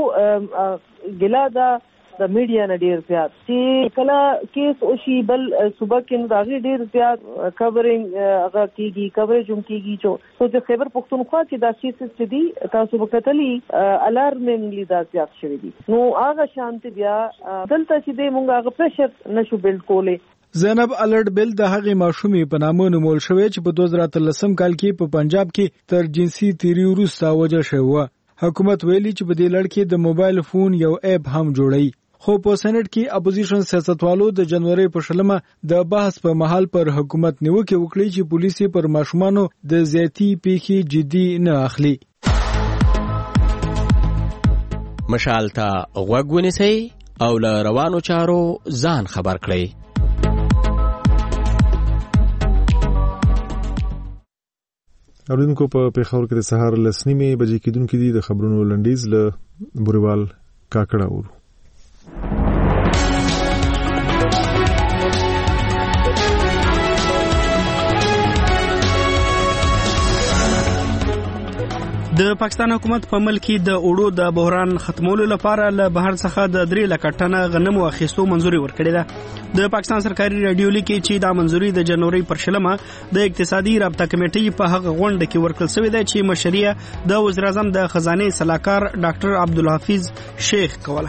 ګلا دا د میډیا نه ډیر زیات چې کله کیس او شی بل صبح کې راغی ډیر زیات کورینګ هغه کیږي کوریج هم کیږي چې د خیبر پښتونخوا کې دا کیسز چې دي تاسو وکړلې الارمینګلی دا زیات شوی دي. نو هغه شانتي بیا دلته چې د مونږ هغه پرشر نشو بلډ کولې. زینب الرټ بیل د هغې ماشومې په نامه نومول شوی چې په 2013 کال کې په پنجاب کې تر جنسي تیری وروسته وژل شوی و. حکومت ویلي چې په دې لړ کې د موبایل فون یو اپ هم جوړی. خو په سېنات کې اپوزیشن سیاستوالو د جنوري په شلمه د بحث په محل پر حکومت نیوکه وکړي چې پولیسي پر ماشومانو د زیاتی پیښې جدي نه اخلي. مشال ته غوږ ونیسئ او له روانو چارو ځان خبر کړئ. اوریدونکو په پیښور کې د سهار 10:30 بجې کېدونکې دي د خبرونو لنډیز له بوریوال کاکړه ورو. د پاکستان حکومت په ملک کې د اوړو د بحران ختمولو لپاره له بهر څخه د 3 لک ټنه غنمو اخیستو منځوري ورکړې ده. د پاکستان سرکاري رادیو لیکي چې دا منځوري د جنوري پر شلمه د اقتصادي رابطه کمیټې په هغه غونډه کې ورکړل شوې ده چې مشري د وزیر اعظم د خزانه سلاکار ډاکټر عبدالحفیظ شیخ کوله.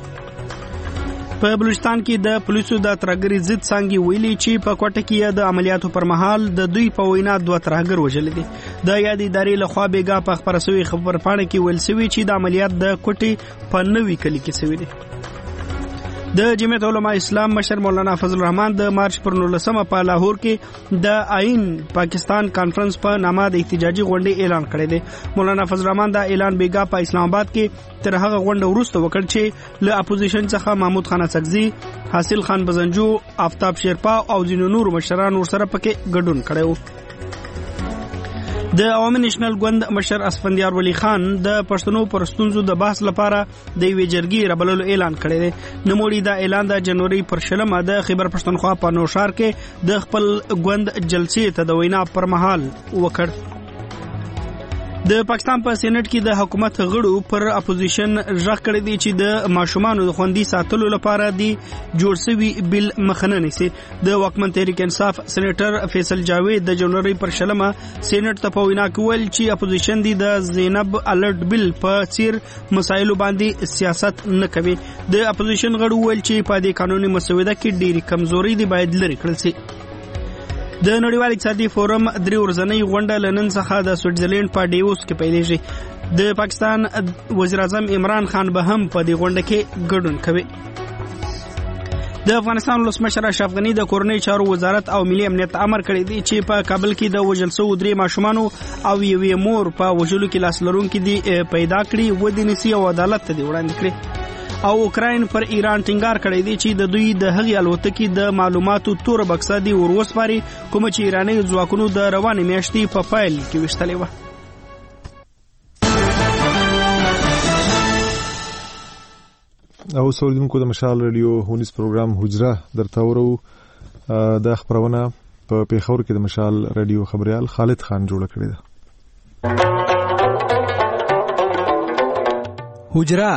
په بلوچستان کې د پولیسو د ترهګرۍ ضد څانګې ویلي چې په کوټه کې د عملیاتو پر مهال د دوی په وینا 2 ترهګر وژل دي. د یاد ادارې لخوا بیګا په خبره شوی خبرپاڼه کې ویل شوی چې د عملیات د کوټې په نوې کلی کې شوی دي. د جمعیت علماء اسلام مشر مولانا فضل الرحمن د مارچ پر 19 په لاهور کې د آئین پاکستان کانفرنس په نامه د احتجاجي غونډې اعلان کړی دی. مولانا فضل الرحمن دا اعلان بیګا په اسلام آباد کې تر هغه غونډه وروسته وکړ چې له اپوزیشن څخه محمود خان اڅکزي، حاصل خان بزنجو، آفتاب شیرپا او ځینو نور مشران ورسره پکې ګډون کړی و. د عوامي نېشنل ګوند مشر اسفندیار ولی خان د پښتنو پر ستونزو د بحث لپاره د یوې جرګې رابللو اعلان کړی دی. نوموړي دا اعلان د جنوري پر شلمه د خیبر پښتونخوا په نوشار کې د خپل ګوند جلسې ته د وینا پر مهال وکړ. د پاکستان په سېنات کې د حکومت غړو پر اپوزیشن ژغ کړی دی چې د ماشومانو د خوندي ساتلو لپاره دی جوړ شوی بل مخنه نیسي. د واکمن تحریک انصاف سېنیټر فیصل جاوید د جنوري پر شلمه سېنات ته په وینا کې ویل چې اپوزیشن دی د زینب الرټ بل په څیر مسایلو باندې سیاست نه کوي. د اپوزیشن غړو ویل چې په دې قانوني مسوده کې ډېری کمزوري دی باید لري کړل شي. د نړیوال اقتصادي فورم 3 ورځنۍ غونډه لنن څخه د سویټزرلند په ډیوس کې پیلېږي. د پاکستان وزیر اعظم عمران خان به هم په دې غونډه کې ګډون کوي. د افغانستان ولسمشر اشرف غنی د کورنۍ چارو وزارت او ملي امنیت امر کړی دی چې په کابل کې د وژل شوو 3 ماشومانو او یوې مور په وژلو کې لاس لرونکي دي پیدا کړي، ودې نیسي او عدالت ته دی وړاندې کړي. او اوکراین پر ایران ټینګار کړی دی چې د دوی د هغې الوتکې د معلوماتو تور بکسه دی وروسپاري کوم چې ایراني ځواکونو د روانې میاشتې په فایل کې ویشتلې وه. او اوریدونکو د مشال رادیو هونیز پروګرام حجره درته ورو. د خبرونه په پیښور کې د مشال رادیو خبريال خالد خان جوړ کړی ده. حجره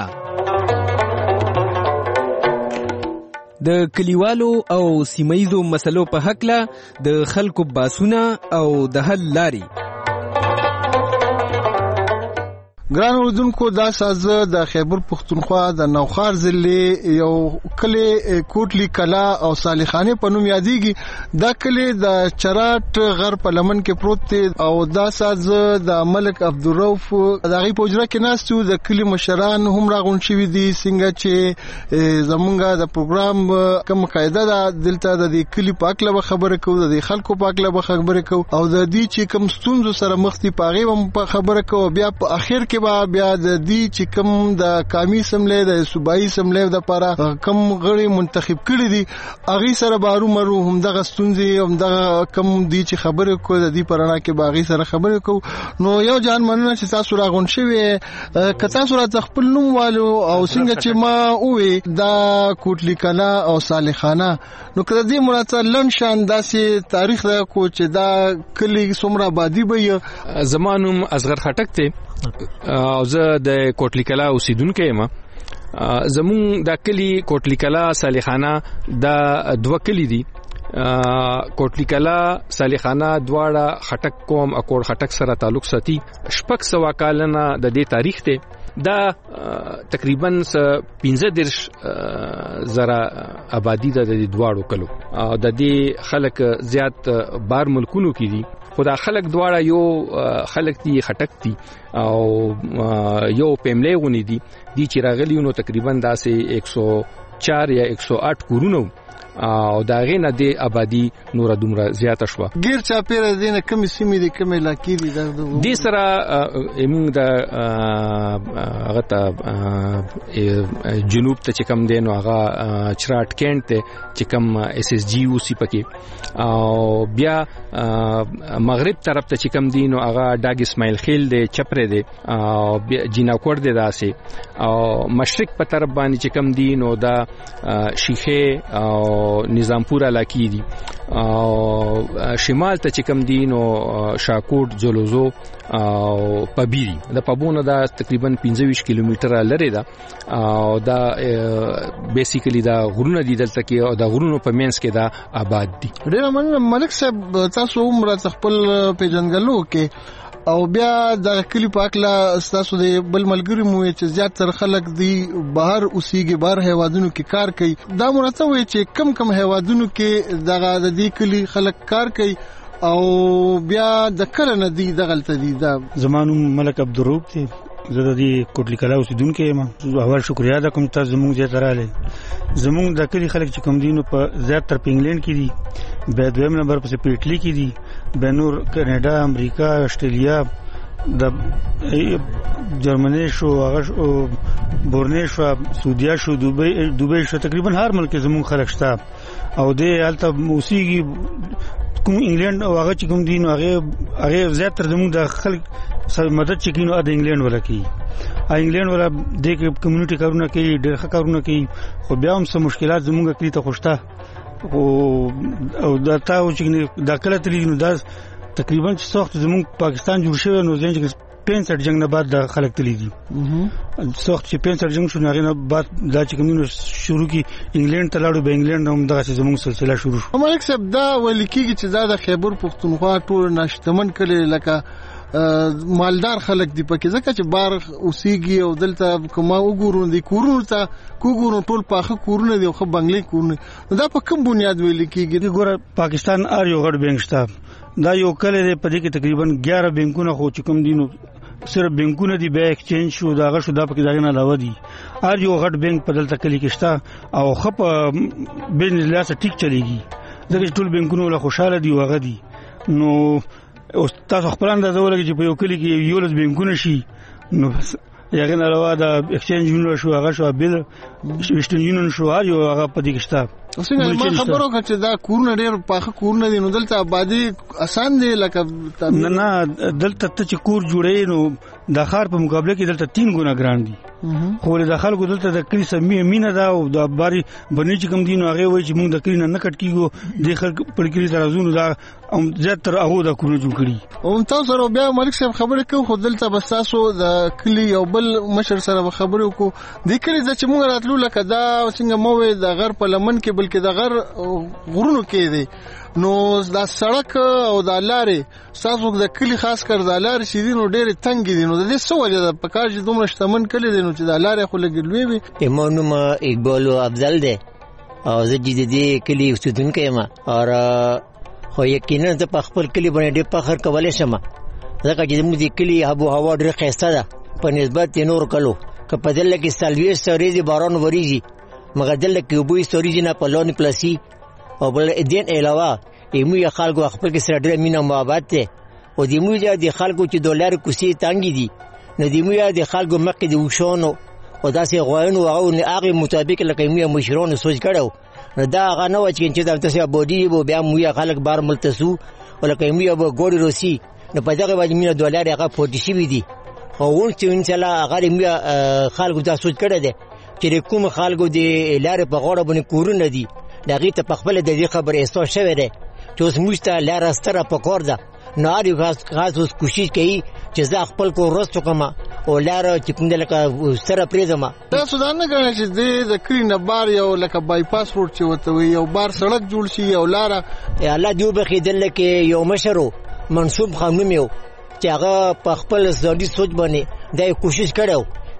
د کلیوالو او سیمایزو مسلو په حق له د خلکو باسونه او د حل لاري. ګران اوردونکو دا سازه د خیبر پختونخوا د نوخار ضلع یو کلی کوټلی کلا او صالحانه په نوم یادېږي. دا کلی د چرات غر په لمن کې پروت دی او دا سازه د ملک عبدالرؤف دغه پوجره کې ناستو. د کلی مشران هم راغون شوي دي څنګه چې زمونږ د پروګرام کوم قاعده ده دلته د دې کلی په اړه خبره کوو، د خلکو په اړه خبره کوو او د دې چې کوم ستونزو سره مخ دي په هغه هم خبره کوو. بیا په اخر کې بیا د دې چې کوم د قومي سملې د صوبایي سملې د لپاره کوم غړي منتخب کړي دي هغه سره بارو مرو هم دغه ستونزې هم دغه کوم دي چې خبره کوي د دې پرانا کې باغی سره خبره کوو. نو یو ځان مننه چې تاسو راغون شوي کتا سره خپل نوم والو او څنګه چې ما وې دا کوټلی کلا او صالحانه نو کله دې مراد لن شان داسې تاریخ دا کو چې دا کلی څومره آبادی به. زمانوم اصغر خټک ته او زه د کوټلی کلا اوسیدونکو یم. زمون د کلی کوټلی کلا صالحانه د 2 کلی دي. کوټلی کلا صالحانه دواړه خټک قوم اکوړ خټک سره تعلق ساتي. 600 کالنه د دې تاریخ ته دا تقریبا 15 زره آبادی د دواړو کلو او د دې خلک زیات بار ملکونو کې دي خدا خلک دواړه یو خلک دي خټک دي او یو پملې غونې دي چې راغلی نو تقریبا داسې 104 یا 108 کورونو او دا غینه د آبادی نور دومره زیاته شو غیر چا پیره دینه کم سیمې دي کم علاقې دي د سره موږ د هغه جنوب ته چې کم دین او هغه چراټ کینټ ته چې کم اس اس جی او سی پکې او بیا مغرب طرف ته چې کم دین او هغه ډاګ اسماعیل خیل دی چپره دی او جیناکور دی داسې او مشرق په طرف باندې چې کم دین او دا شیخه او نظامپور علاقې دي او شمال ته چې کم دین او شاکوټ جلوزو او پبیری د پبونه دا تقریبا 25 کیلومتره لري دا او دا بیسیکلی دا غرونه دي دلته کې او دا غرونو په مینس کې دا آباد دي ډیر ملک صاحب تاسو عمر خپل پیژنګلو کې او بیا د کلی پاکلا تاسو د بل ملګری مو چې زیات تر خلک دی بهر اوسېږي بهر هیوادونو کې کار کوي دا مرته وي چې کم کم هیوادونو کې دغه د دې کلی خلک کار کوي او بیا د کله نه دی دغلت دی دا زمانو ملک عبدالروب ته زه د دې کوټلی کلا اوسیدونکو یم اول شکریا ده کوم تاسو زموږ ځای ته راغلئ زموږ د کلی خلک چې کوم دینو په زیات تر په انګلند کې دي بیا دویم نمبر پسې په ایټلی کې دي بیا نور کینیډا امریکا استرالیا د جرمني شو هغه بورنې شو سعودیا شو دوبۍ شو تقریبا هر ملک زموږ خلک شته او د الته موسیقي کوم انګلند او هغه چې کوم دین هغه زیات تر زموږ د خلک سره مدد چې کینو د انګلند ولا کی انګلند ولا د کمیونټي کارونه کوي ډېر ښه کارونه کوي خو بیا هم څه مشکلات زموږ کلی ته خوشته او دا تاسو چې دا کله تللی نو دا تقریبا چې سخت زموږ پاکستان جوړ شوی نو ځین چې 65 جنگ نه بعد د خلک تللی دي سخت چې 65 جنگ شو نه غنه بعد دا چې کومینو شروع کی انګلند ته لاړو به انګلند هم دغه زموږ سلسله شروع شو ملک صاحب دا ولیکيږي چې دا د خیبر پختونخوا ټول ناشتمن کړي لکه مالدار خلک دی پکې ځکه چې بار اوسېږي او دلته کومه وګورو دي کورونو ته کوګورو ټول پاخه کورونه دي خو بنگلې کورونه دا په کوم بنیاد ویل کېږي ګوره پاکستان ار یو غړ بینک شته دا یو کله دی په دې کې تقریبا 11 بانکونه خو چې کوم دینو صرف بانکونه دي به ایکسچینج شو دا غو دا پکې ځای نه علاوه دي ار یو غړ بانک په دلته کلی کې شته او خپ بین لاسه ټیک چلیږي ځکه ټول بانکونه له خوشاله دي وغه دي نو او تاسو خپل اندازه ولګي چې په یو کلی کې یو لږ بانکونه شي نو یغه نه علاوه دا ایکسچینج یونیون شو هغه شو بل ویسټرن یونیون شو هغه په دې کې شته اوسنګ ما خبرو کړ چې دا کورونه ډېر پاخه کورونه دي نو دلته آبادی آسان دی لکه نه دلته ته چې کور جوړې نو د خار په مقابله کې دلته 3 ګونه ګران دي خو له خلکو دلته د کلی سمې مینه دا او د باري بنې چې کوم دین هغه وای چې موږ د کلی نه کټ کیږو د خلک په کلی ترازونو دا زیات تر هغه د کورونه جوړ کړي او تاسو سره بیا ملک صاحب خبرې کوو خو دلته بس تاسو د کلی یو بل مشر سره خبرې وکړو د کلی چې موږ راتلو لکه دا څنګه مو د غر په لمن کې بلکې د غر غرونو کې دی نو دا سړک او د لارې تاسو د کلی خاص کر د لارې شیدینو ډېر تنګ دي نو د دې څه وجه ده په کار چې دومره شتمن کلی دی نو چې د لارې خو لګلوي وي ایمانوم اقبال افضل دی او زه جدي کلی اوسیدونکی یم او خو یقینا زه په خپل کلی باندې ډېر فخر کولای شم ځکه چې زموږ د کلی آب و هوا ډېر ښایسته ده په نسبت نور کلو که په دلته کې سالویس ورځې باران وریږي مګر دلته کې وبوي سوريجي نه په لون کلاسي او بل دین علاوه ایمو یا خلکو خپل کې سره ډېر مینه محبت ده او د ایمو یا د خلکو چې دولار کوسي تانګي دي نو د ایمو یا د خلکو مکه د وښونو او داسې غوښنو او نه هغه مطابق لکه ایمو مشرونو سوچ کړو دا هغه نو چې دلته سه بودی وو بیا مو یا خلک بار ملتسو ولکه ایمو یا ګوري روسي نو په دغه باندې مینه دولار هغه پورتي شي وي دي او ورته ان شاء الله هغه ایمو خلکو دا سوچ کړی دي چې کوم خلکو د لارې په غوړه باندې کورونه دي دغه ته په خپل د دې خبره احساس شوه ده چې اوس موږ ته لار ستره پکور ده نو اړ یو خاص اوس کوشش کوي چې زه خپل کو ورستو کما او لار چې کوم لکه سره پریزما تاسو دا نه غواړئ چې د کلی نه بار یو لکه بای پاس روډ چې وته وي یو بار سړک جوړ شي یو لار الله دیو بخیدل کې یو مشرو منصوب خانم یو چې هغه په خپل ځاني سوچ باندې د کوشش کړو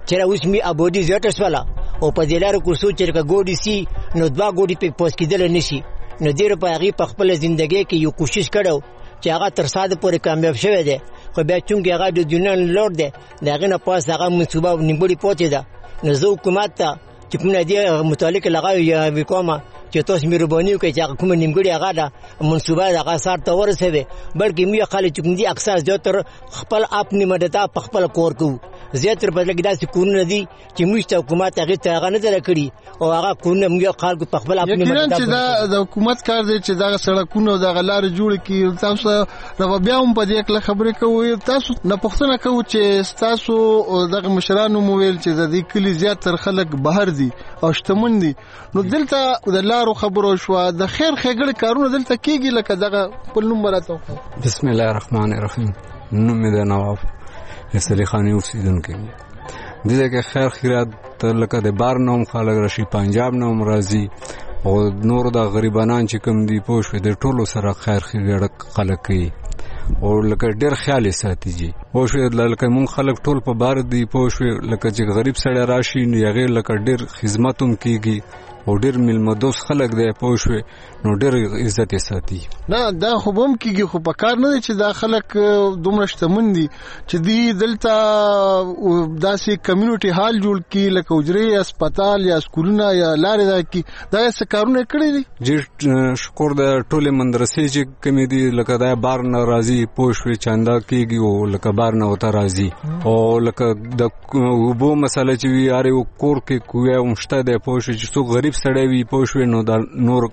چې اوس می ابودي زیاته شولا او په دې لار کورسو چې ګوډي سي نو 2 ګوډي په پوس کېدل نشي نو ډیر په هغه په خپل ژوندۍ کې یو کوشش کړو چې هغه تر ساده پورې کامیاب شوه دی خو بیا چونګې هغه د دنیا لور دی دغه نه پاس هغه منصوبه نیمګړی پاتې ده نو زه حکومت ته چې کومه دی متعلق لغوي یا وکوما چې تاسو مهرباني وکړئ چې کوم نیمګړی هغه ده منصوبه هغه سار ته ورسوي بلکې مې خالي چې کوم دي اکثر زیاتره خپل خپل مدته په خپل کور کوو زیاتره په لګیدا چې کورونه دي چې موږ ته حکومت هغه ته هغه نه درکړي او هغه کورونه موږ خلکو په خپل خپل مدته چې دا د حکومت کار دی چې دا سړکونه او د غلار جوړ کړي تاسو نو بیا هم په دې کې خبرې کوي تاسو نه پښتنه کوي چې تاسو دغه مشرانو موویل چې د دې کلی زیاتره خلک بهر دي او شتمن دي نو دلته د لارو خبرو شو د خیر خېګړ کارونه دلته کیږي لکه دغه په نوم راته بسم الله الرحمن الرحیم نوم مې د نواب اصلي خاني اوسیدونکو دې کې خیر خیرات لکه د بار نوم خلک راشي پنجاب نوم راځي او نور د غریبانان چې کوم دی پوښ د ټولو سره خیر خیرات خلک کوي او لکه ډېر خیال ساتي جی پوښ لکه مون خلک ټول په بار دی پوښ لکه چې غریب سره راشي نو هغه لکه ډېر خدماتوم کیږي او ډېر ملمدوس خلک دی پوښ نو ډېر عزت ساتي نه دا خو بم کیږي خو په کار نه چې دا خلک دومره شتمن دي چې دی دلته داسې کمیونټي هال جوړ کی لکه وجري هسپتال یا سکولونه یا لارې دا کی دا څه کارونه کړی دي جی شکر د ټوله مدرسې چې کمی دي لکه دا بار ناراضي پوښ چاندا کیږي او لکه بار نه وته راضي او لکه د وبو مسله چې وی اره کور کې کوی مشته د پوښ چې څو غریب سړی وي پوښ نو دا نور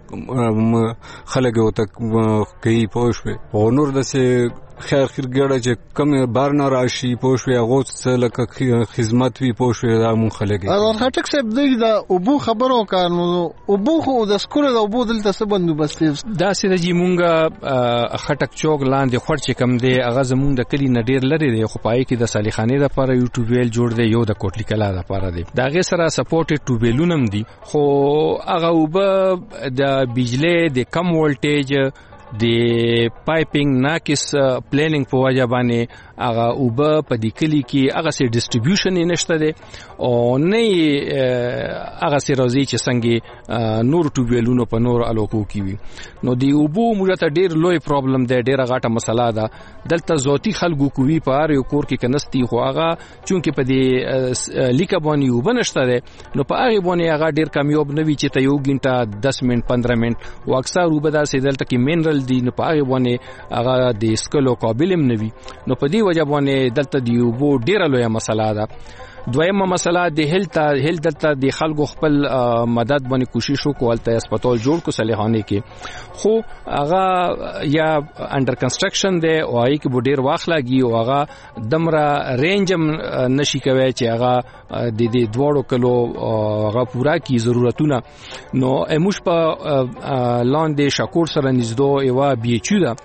خلک او تک کوي پوښ او نور د خیر ګړه چې کم بار نه راشي پوښ هغه څه لکه خدمت وی پوښ دا مون خلک او خټک صاحب دی دا ابو خبرو کارنو ابو خو د سکول د ابو دلته څه بندوبست دا سیده جی مونږه خټک چوک لاندې خور چې کم دی هغه زمونږ د کلی نډیر لري دی خو پای کې د صالحانه لپاره یوټیوب ویل جوړ دی یو د کوټلی کلا لپاره دی دا غي سره سپورټ ټوبلونم دی خو هغه وب د بجلی د کم ولټیج د پایپینګ ناقص پلانینګ په وجه باندې هغه اوب په دې کلی کې هغه سي ډیسټریبیوشن نشته دی او نه هغه سي راځي چې څنګه نور ټوبلونو په نور الوکو کیوي نو دی اوبو موږ ته ډیر لوی پرابلم دی ډیره غاټه مسله ده دلته ذاتی خلکو کوي په اړ یو کور کې کنستي خو هغه چونکه په دې لیکه باندې اوب نشته دی نو په هغه باندې هغه ډیر کامیاب نوي چې ته یو غنټه 10 منټ 15 منټ او اکثر اوب دا سي دلته کې مینرل دی نو په هغه باندې هغه د سکلو قابلم نوي نو په دې وجه باندې دلته دی وبو ډیره لویه مسله ده دویمه مسله د هیل دلته د خلکو خپل مدد باندې کوشش وکول ته هسپتال جوړ کو صالحانه کې خو هغه یا انډر کنسټرکشن دی او هغه کې ډیر واخ لاګي او هغه دمره رینجم نشي کوي چې هغه د دې دوړو کلو هغه پورا کی ضرورتونه نو اموش په لاندې شکور سره نږدې یو بي ایچ یو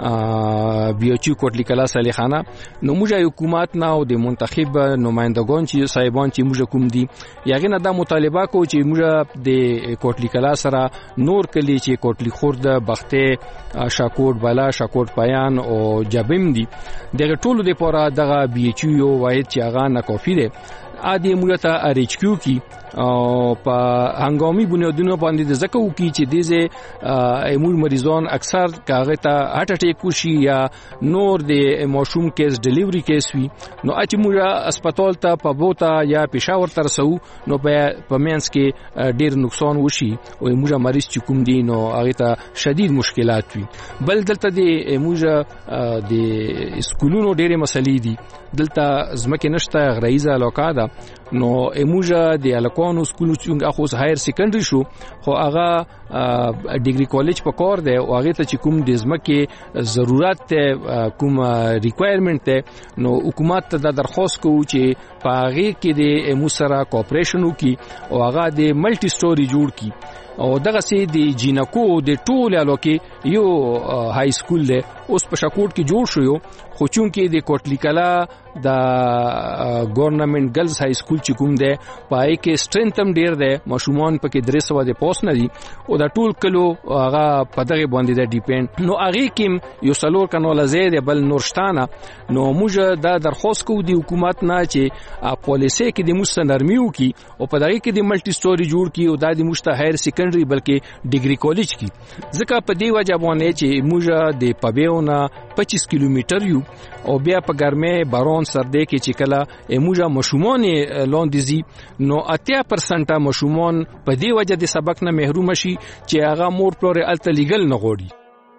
بیوچی کوټلی کلا صالحانه نو موږ حکومت نه او د منتخب نمائندگان چې صاحبان چې موږ کوم دي یغه نه دا مطالبه کو چې موږ د کوټلی کلا سره نور کلی چې کوټلی خورد بخته شاکوټ بالا شاکوټ پایان او جبم دي دغه ټولو د پوره دغه بي ایچ یو واحد چې هغه نه کافي دي ادي موږ ته ار ایچ کیو کی او په هنګامي بنیادونو باندې د زکو کی چې دیزه ایمور مریضان اکثر کاغه ته هارت اٹیک وشي یا نور د ماشوم کیس ډیلیوری کیس وي نو اچ موږ هسپتال ته په بوتا یا پېښور تر سو نو په مینس کې ډیر نقصان وشي او موږ مریض چې کوم دي نو هغه ته شدید مشکلات وي بل دلته د موږ د سکولونو ډېرې مسلې دي دلته زمکه نشته غریزه علاقه ده نو موږ د الکانو سکول چې اخو هایر سیکنډري شو خو هغه ډیګري کالج په کور دی او هغه ته چې کوم د زمکه ضرورت ته کوم ریکوایرمنت ته نو حکومت ته د درخواست کوو چې په هغه کې د موسره کوپریشن وکي او هغه د ملټي سټوري جوړ کی او دغه سي د جینکو د ټول علاقه یو های سکول دی اوس په شکوټ کې جوړ شو خو چونکې د کوټلی کلا د ګورنمنت ګرلز های سکول چې کوم دی پای کې سټرنث هم ډیر دی ماشومان پکې 300 د پوس نه دي او د ټول کلو هغه په دغه باندې د ډیپند نو هغه کې یو سلور کنول زید بل نورشتانه نو موږ دا درخواست کوو د حکومت نه چې پالیسي کې د مستنرمیو کې او په دغه کې د ملټي سټوري جوړ کی او د مشته هایر سیکنډري بلکې ډیګري کالج کې ځکه په دی وجه باندې چې موږ د پبیونه 25 کیلومتر یو او بیا په ګرمه بارون سردی کې چې کله موږ مشومان لاندې زی نو 80% مشومان په دی وجه د سبق نه محروم شي چې هغه مور پلور الته لیګل نه غوړي.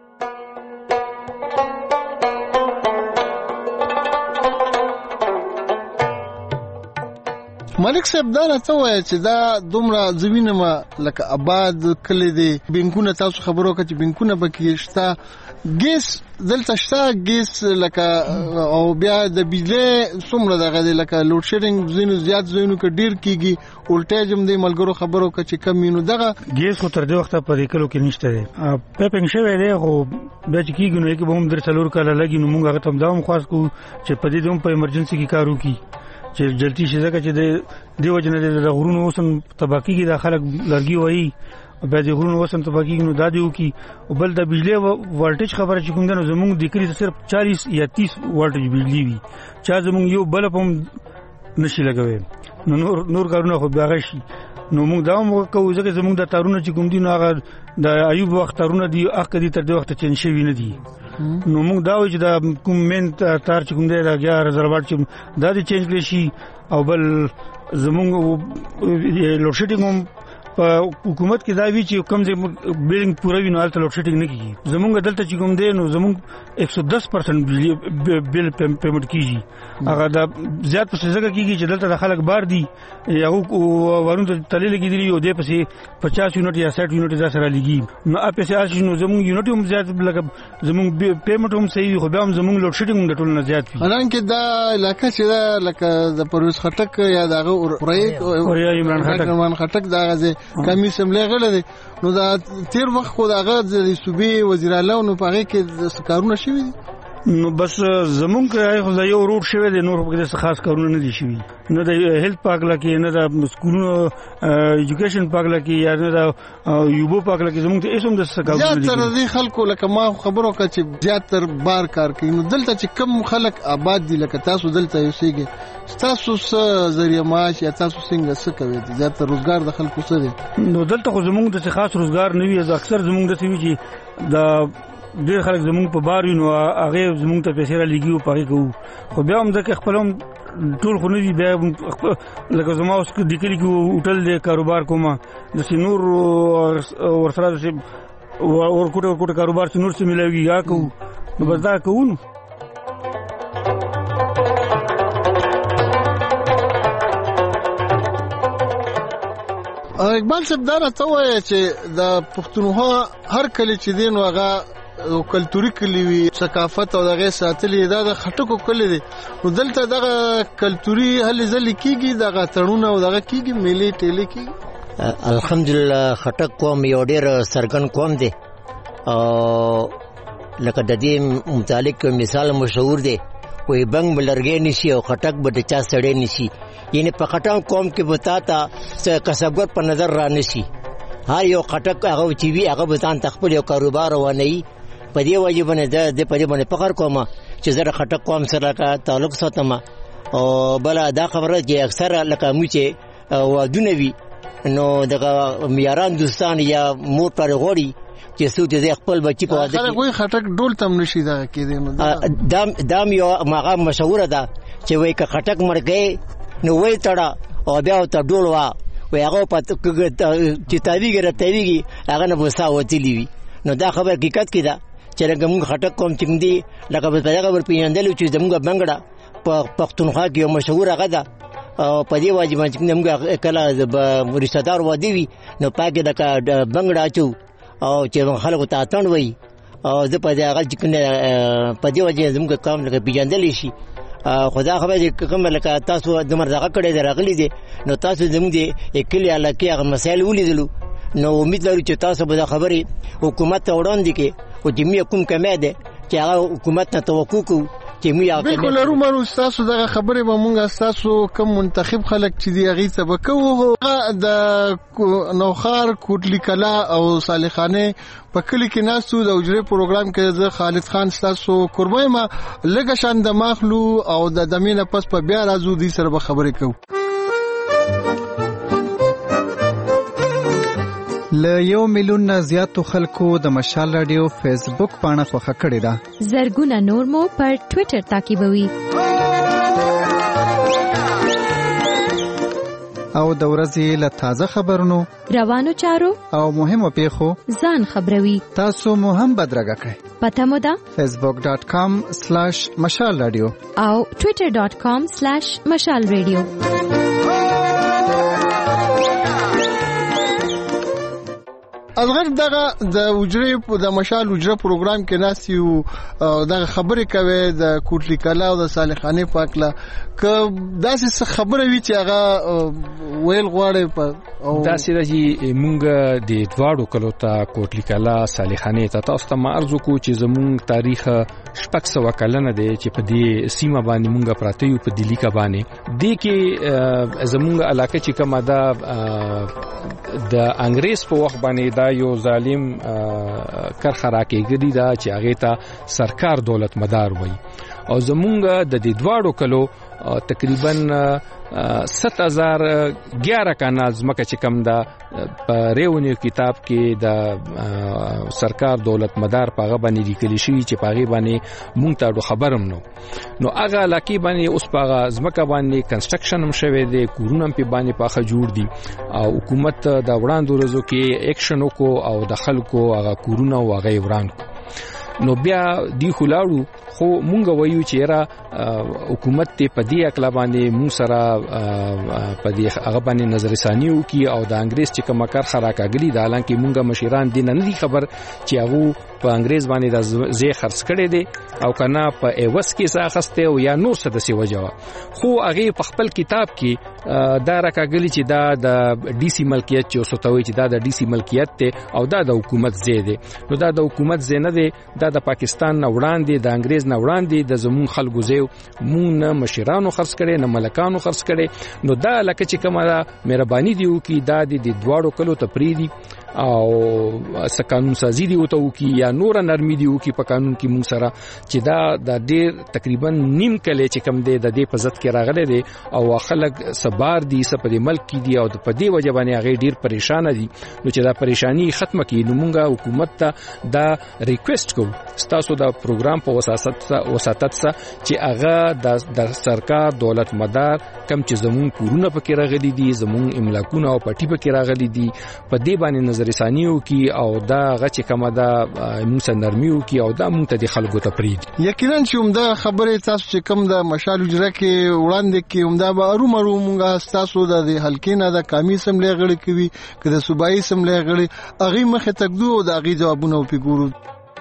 ملک صاحب دا راته وایي چې دا دومره زمينه ما لکه آباد کلی دی بینکونه تاسو خبرو کوي چې بینکونه بکې شته ګیس دلته شته ګیس لکه او بیا د بجلی څومره دغه دی لکه لوډ شیډینګ زینو زیات زینو کې ډیر کیږي ولټیج هم د ملګرو خبرو کوي چې کم وینو دغه ګیس خو تر دې وخت پرې کلو کې نشته دی پپینګ شوی دی خو بیا چې کیږي نو کې به هم در څلور کاله لګي نو موږ هغه ته دا هم خاص کو چې په دې هم په ایمرجنسي کې کار وکړي چې جلتی شي ځکه چې دی وجنه د غرونو وسن تباکی کې د خلک لرګي وایي بیا د غرونو وسن تباکی نو دا دیو کې او بل د بجلی ولټیج خبره چې کوم د زمونږ د کلی صرف 40 یا 30 ولټیج بجلی وي چې زمونږ یو بل په نشي لګوي نور کارونه خو بیا شي نو موږ دا موږ کوو ځکه زمونږ د تارونه چې کوم دي نو هغه د ایوب وخت تارونه دي اخ دي تر دې وخت چین شوی نه دي نو موږ دا وایو چې دا کوم مین تار چې کوم دی دا 11000 واټ چې دا دي چینج کړي شي او بل زمونږ لوډ شیډینګ هم په حکومت کې دا وی چې کوم ځای بیلډینګ پوره وینو الته لوډ شیډینګ نه کیږي زمونږ دلته چې کوم دی نو زمونږ 110% بیل پیمنٹ کیږي هغه دا زیات په څه کېږي چې دلته د خلک بار دي یو ورونو ته تللی لګیدلی یو دی پسې 50 یونټ یا 60 یونټ دا سره لګي نو اپسه آشي نو زمونږ یونټ هم زیات لګ زمونږ پیمنٹ هم صحیح خو بیا هم زمونږ لوډ شیډینګ د ټول نه زیات وي حالانکه دا علاقہ چې دا لکه د پرویز خټک یا دغه اوریا عمران خټک دا غزه کمی سملې غړل دي نو دا تیر وخت خو دغه د صوبې وزیر اعلی نو پاره کې کارونه شوي نو بس زمونږ خو یو روټ شوی دی نور په دې خاص کارونه نه دي شوي نه د هیلث پاکلا کې نه د سکولونو ایجوکیشن پاکلا کې یا نه د یوبو پاکلا کې زمونږ ته ایسوم د سکاونه دي زیات تر خلکو لکه ما خبرو کا چې زیات تر بار کار کوي نو دلته چې کم خلک آباد دي لکه تاسو دلته یوسیږي تاسو څه ذریعہ معاش یا تاسو څنګه څه کوي زیات تر روزګار د خلکو څه دي نو دلته خو زمونږ د خاص روزګار نه وي اکثر زمونږ د سوي چې د ډېر خلک زمونږ په بار نو هغه زمونږ ته پیسې را لګي او پاره کوو خو بیا هم ځکه خپلوم ټول خو نه دي بیا لکه زما اوس د کلی کې هوټل د کاروبار کومه د سینور ورسره د ورکوټ کاروبار سینور سره ملوي یا کو نو بس دا کوو اقبال صاحب دا راته وایي چې د پښتونخوا هر کلی چې دین هغه او کلتوري کلی وی ثقافت او دغه ساتلې دا د خټکو کلی دی نو دلته دغه کلتوري هلي ځلې کیږي دغه تړونه او دغه کیږي میلې ټېلې کیږي الحمدلله خټک قوم یو ډېر سرګن قوم دی او لکه د دې متعلق مثال مشهور دی وي بنګ بلرګې نشي او خټک به چا سړې نشي یعنی په خټک قوم کې بتاتا څه کسبګر په نظر را نشي هر یو خټک هغه چې وی هغه بتان تخپل یو کاروبار ونی په دې وجه باندې د په دې باندې فخر کوم چې زه خټک قوم سره کا تعلق ساتم او بل دا خبره چې اکثر لکه مو چې وادونه وی نو دغه میاران دوستان یا مور پر غوړي چې څو دې خپل بچی په واده کې کوئی خټک ډول تم نشي دا کې نو دام یو ماغه مشهور ده چې وای ک خټک مرګي نو وای تړه او بیا ته ډول وا وای هغه په چې تاویږي هغه نه وسا وتلی وی نو دا خبر حقیقت کې ده چې لکه موږ خټک کوم چې دی لکه په دغه ور پیژندل چې زموږ بنګړه په پښتونخوا کې یو مشهور هغه ده او په دې واجب چې موږ کله رشتہ دار وادي وي نو پاګه د بنګړه اچو او چې خلکو ته اتن وي او زه په دې هغه چې په دې واجب زموږ کام لکه پیژندل شي خدا خبر چې کوم لکه تاسو د مرزه کړي درغلي دي نو تاسو زموږ د کلی علاقې هغه مسایل ولیدلو نو امید لرو چې تاسو به خبري حکومت ته وړاندې کې او چې مې کوم کمه ده چې هغه حکومت ته توقع کوو چې موږ بالکل رومانو تاسو دغه خبره به مونږه تاسو کوم منتخب خلک چې دی هغه څه وکړو د نوخار کوټلی کلا او صالحانه په کلی کې ناسو د اجرې پروګرام کې زه خالد خان تاسو قربای ما لګه شان د ماخلو او د دمینه پس په بیا راځو دي سره به خبرې کوو. له 1 میلیون نه زیاتو خلکو د مشال رادیو فیسبوک پاڼه خوښه کړې ده. زرګونه نور مو پر ټوئیټر تعقیبوي. او د ورځې له تازه خبرونو، روانو چارو او مهمو پیښو ځان خبروي. تاسو مو هم بدرګه کړئ. پته مو ده facebook.com/مشال رادیو او twitter.com/مشال رادیو. اصغر دغه د اجرې د مشال اجره پروګرام کې ناسیو دغه خبرې کوي د کوټلی کلا او د صالحانه پاکله که داسې خبره وی چې هغه ویل غواړي په داسې راځي مونږ د دواړو کلو ته کوټلی کلا صالحانه ته تاسو ته معرض کو چې زمونږ تاریخ شپږ سوه کلنه دی چې په دې سیمه باندې مونږ پراته یو په دلی کا باندې د کې زمونږ علاقه چې کومه ده د انګریز په وخت باندې دا یو ظالم کرخه راکېږي دا چې هغه ته سرکار دولت مدار وای او زمونږ د دې دواړو کلو تقریبا 7011 کانال زمکه چې کم دا په ریونیو کتاب کې د سرکار دولت مدار پاغه باندې لیکل شوی چې پاغه باندې مونږ ته خبرم نو هغه علاقې باندې اوس پاغه زمکه باندې کنسټرکشن هم شوی دی، کورونه په باندې پاخه جوړ دي او حکومت د وړاندو ورځو کې اکشن وکړو او د خلکو هغه کورونه او هغه وران نو بیا دی خلاړو خو مونږ وایو چې را حکومت ته په دې اکلا باندې مو سره په دې هغه باندې نظر ثانی وکي او د انګریز چې کوم کار خراکاګلی د حالانکه مونږه مشیران دین نه دي خبر چې هغه په انګریز باندې د زی خرڅ کړي دي او کنه په ایوس کې ساخسته او یا نور څه د سی وجوه خو هغه په خپل کتاب کې دا راکاګلی چې دا د ډي سي ملکیت چې اوسوتوي چې دا د ډي سي ملکیت ته او دا د حکومت زی دی نو دا د حکومت زی نه دی دا د پاکستان نه وړاندې د انګریز نه وړاندې د زمون خلکو زیو مون نه مشرانو خرڅ کړي نه ملکانو خرڅ کړي نو دا لکه چې کومه مهرباني دی او کی دا د دواړو کلو تپریدي او قانون سازی دی وته کی یا نور نرمی دی کی په قانون کې مون سره چې دا د ډیر تقریبا نیم کله چې کم دی د دې په ضد کې راغله دی او خلک سبار دي سپدې ملک کې دی او په دې وجه باندې هغه ډیر پریشان دي نو چې دا پریشانی ختمه کړي نو مونږه حکومت ته دا ریکوست کوو تاسو دا پروګرام په وساتت سره چې هغه د سرکار دولت مدار کم چې زمون کورونه پکې راغلي دي زمون املاکونه او پټي پکې راغلي دي په دې باندې نظر ثانیو کی او دا غچ کما دا موږ نرمیو کی او دا موږ ته د خلکو ته پرید یقینا چې عمده خبره تاسو چې کوم د مشال اجره کې وړاندې کې عمده به ارومرو موږ تاسو د حلقې نه د قومي سملې غړي کوي که د صوبایي سملې غړي اغي مخه تکدو او د اغي جوابونه وګورو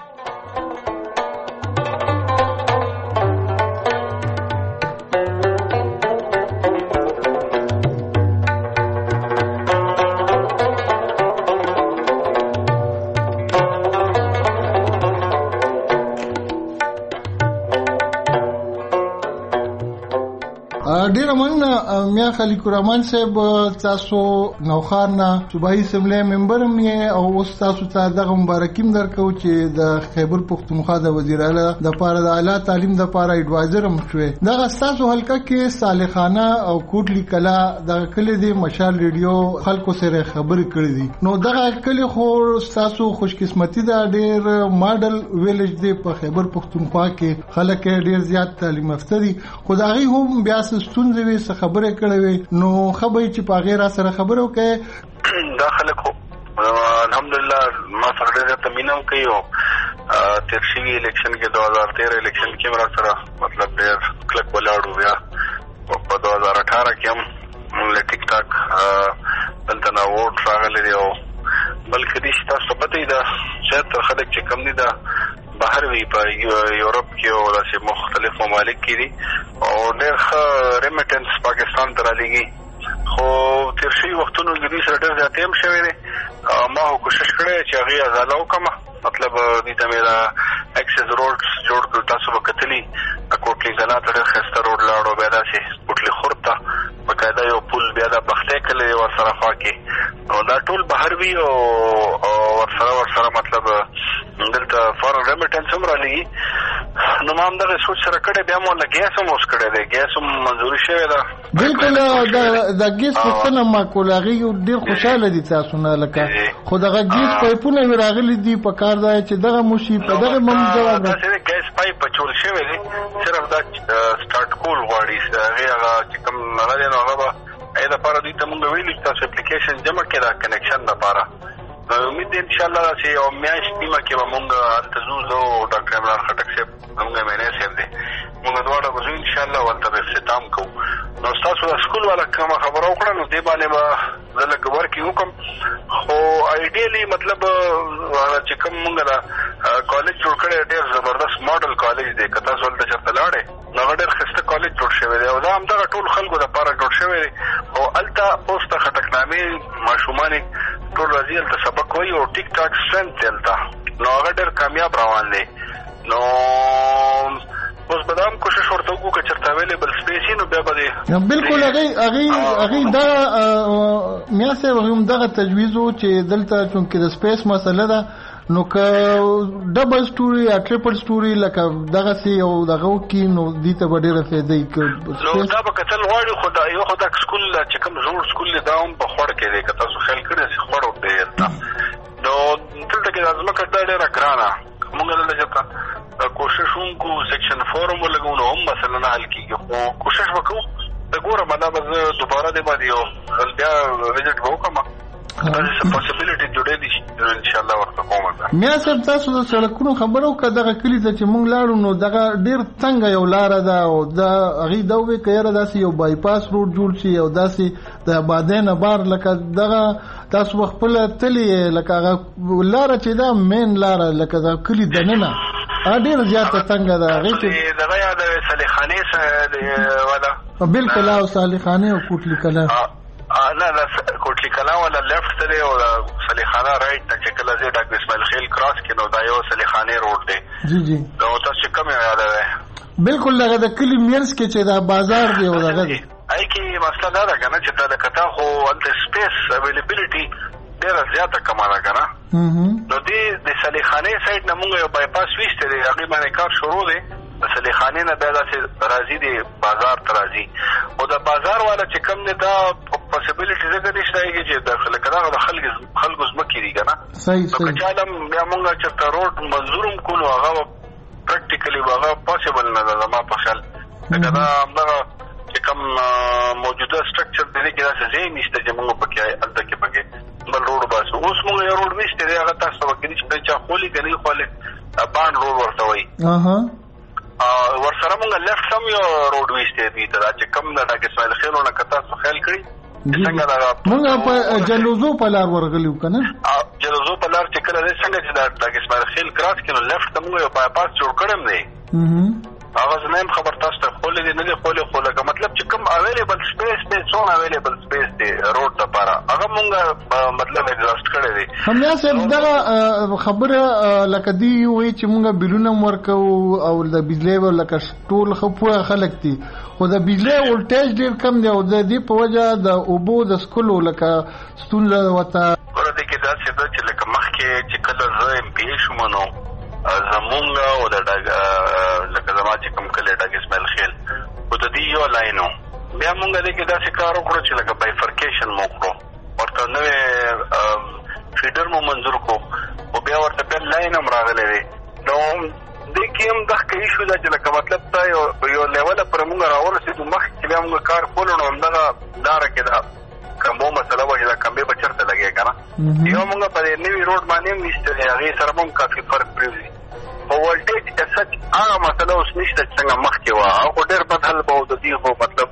ډیر مننه میا خلیق الرحمن صاحب تاسو نوخارنا صوبایي سملې ممبر مې او اوس تاسو ته د مبارکیم درکو چې د خیبر پختونخوا د وزیر اعلی د پاره د اعلی تعلیم د پاره ایڈوایزر هم شوي دغه تاسو حلقه کې صالحانه او کوټلی کلا د کلی دی مشال ریډیو خلکو سره خبرې کړې دي نو دغه کلی خو تاسو خوش قسمتي دا ډیر ماډل ویلج دی په خیبر پختونخوا کې خلک ډیر زیات تعلیم یافته دي خدای هم بیا ستونزې وي څه خبرې کړې نو خبرې چې په غیر سره خبرو کې داخله کو الحمدلله ما سره ډېر تمینم کوي او ترشي الیکشن کې 2013 الیکشن کې مرا سره مطلب ډېر کلک ولاړو بیا په 2018 کې هم له ټیک ټاک دلته نو ووټ راغلی دی او بلکې دې تاسو پته ده چې تر خلک چې کم دي دا بهر وی په یورپ کې او داسې مختلف ممالک کې دي او ډېر ښه ریمیټنس پاکستان ته رالیږي خو تیر شوي وختونو کې دوی سره ډېر زیاتې هم شوی دی ما کوشش کړی چې هغې ازاله وکړم مطلب دې ته مې اکسس روډ جوړ کړ. تاسو وکتلی کوټلی کلا ته خسته روډ لاړو بیا داسې کوټلی خورته بقاعده یو پل بیا د بختې کله ور سره خوا کې نو دا ټول بهر وی او ور سره مطلب دلته فارن ریمیټنس هم رالي نو ما هم دغه سوچ سره کړی بیا مو لګیس هم اوس کړی دی ګیس هم منظوري شوی ده بالکل د ګیس پوښتنه ما کول هغه ډیر خوشاله دي تاسو نه لکه خو دغه ګیس پایپونه مې راغلي دي په کار دی چې دغه موشي په دغه مم جواب دا چې ګیس پایپ چول شوی دی صرف دا سٹارټ کول غواړي هغه چې کوم نه دی نو هغه اې دا لپاره دوی ته موږ ویلو چې تاسو اپلیکیشن جمع کړئ دا کنیکشن لپاره امید ان شاء الله چې او میاشت نیمه کې به موږ التزوز او ډاکټر عمران خټک صاحب موږ مینه صاحب دی موږ دواړه به ان شاء الله ولته به اختتام کوو. نو تاسو د سکول والا کوم خبرو وکړه نو دې باندې به زه لږ ورکې وکم خو ایډیلی مطلب چې کوم موږ دا کالج جوړ کړی ډېر زبردست ماډل کالج دی که تاسو هلته چېرته لاړې نو هغه ډېر ښایسته کالج جوړ شوی دی او دا همدغه ټول خلکو دپاره جوړ شوی دی او هلته اوس د خټکنامې ماشومان ټول راځي هلته سبق وایي او ټیک ټاک سټرنث دی هلته نو هغه ډېر کامیاب روان دی. نو اوس به دا هم کوشش ورته وکړو که چېرته اویلیبل سپیس وي نو بیا به دی بالکل هغې دا میا صاحب هغې هم دغه تجویز و چې دلته چونکې د سپیس مسله ده نو که ډبل سټوري یا ټریپل سټوري لکه دغسې یو دغه وکړي نو دې ته به ډېره فایده نو دا به کتل غواړي خو یو خو دا سکول چې کوم زوړ سکول دی دا هم په خوړ کې دی که تاسو خیال کړی چې خوړ دی هلته نو دلته کې دا ځمکه دا ډېره ګرانه موږ دلته چېرته کوشش وکړو سیکشن 4 هم ولګو نو هم مثلا نه حل کېږي خو کوشش به کوو د ګورم دا به زه دوباره دې باندې یو بیا وزټ به وکړم داسې پاسبیلیټي جوړېدی شي انشاءالله ورته کوم. میا صاحب تاسو د سړکونو خبره وکړه دغه کلي ته چې موږ لاړو نو دغه ډېر تنګه یو لاره ده او دا هغې دا ووایي که یاره داسې یو بایپاس روډ جوړ شي او داسې د آبادۍ نه بار لکه دغه تاسو به خپله تللی لکه هغه لاره چې دا مین لاره لکه د کلي دننه ډېره زیاته تنګه ده هغې چې دغه یا د صالحخانې والا بالکل او صالحخانې او کوټلي کلا نه کوټلی کلا ولا لیفت دی او صالحخانه رائټ ته چې کله زه ډاکټر اسماعیل خیل کراس کې نو دا یو صالحخانې روډ دی جی جی نو تاسو کوم یاد ده بالکل دغه د کلی مینس کې چې دا بازار دی او دغه دی ای کې مسله دا ده کنه چې دا د کتا خو انت سپیس اویلیبিলিټي ډېر زیاته کماله کنه نو دې د صالحخانې سایډ نه موږ یو بایپاس ویسته دی هغه باندې کار شروع دی د صالحخانې نه بیا داسې راځي دی بازار ته راځي او د بازار والا چې کوم دی دا پاسبیلیټي ځکه نشته چې د خلکو ځمکې دي که نه نو که چا هم بیا مونږ چېرته روډ منظور هم کړو نو هغه پریکټیکلي به هغه پاسبل نه ده زما په خیال لکه دا همدغه چې کوم موجوده سټرکچر دی کې داسې ځای نشته چې مونږ پکې هلته کې پکې بل روډ باسو اوس مونږ یو روډ ویستی دی هغه تاسو ته به کېدي چې چا خولي که نه خولې بانډ روډ ورته وایي ورسره مونږ لیفټ هم یو روډ ویستی دی ته دا چې کوم د ډاکټر اسماعیل خیل نه که تاسو خیال کړي موږ په جلوزو په لار ورغلیو که نه جلوزو په لار چې کله دی څنګه چې د ډاکټر اسماعیل خیل کراس کې نو لیفټ ته مونږ یو بایپاس جوړ کړی دی هغه زه نه یم خبر تاسو ته خولې دی نه دی خولې خو لکه مطلب چې کوم اویلیبل سپیس دی څونه اویلیبل سپیس دی روډ دپاره هغه مونږ مطلب ایگزاست کړی دی. همیا صاحب دغه خبره لکه دی وایي چې مونږ بیلونه هم ورکوو او د بجلۍ لکه ټول ښه پوهه خلک دي خو د بجلۍ ولټیج ډېر کم دی او د دې په وجه د اوبو د څښلو لکه ستونزه ورته ګوره دې کې داسې ده چې لکه مخکې چې کله زه ایم پی شوم نو زمونږ او د لکه زما چې کوم کلی ډاکټر اسماعیل خیل خو د دې یو لاین و بیا مونږ دې کې داسې کار وکړو چې لکه بایفرکیشن مو وکړو ورته نوې فیډر مو منظور کړو او بیا ورته بیا لاین هم راغلی دی نو دې کې هم دغه ایشو ده چې لکه مطلب تا یو لیوله پر مونږ راورسېدو مخکې بیا مونږ کار کولو نو همدغه لاره کې ده کمبو مسله وه چې دا کمبې به چېرته لګې که نه یو مونږ په دې نوي روډ باندې هم ویسته دی هغې سره به هم کافي فرق پرېوځي خو ولټیج سچ هغه مسله اوس نشته چې څنګه مخکې وه هغه خو ډېر بد حل به و د دې خو مطلب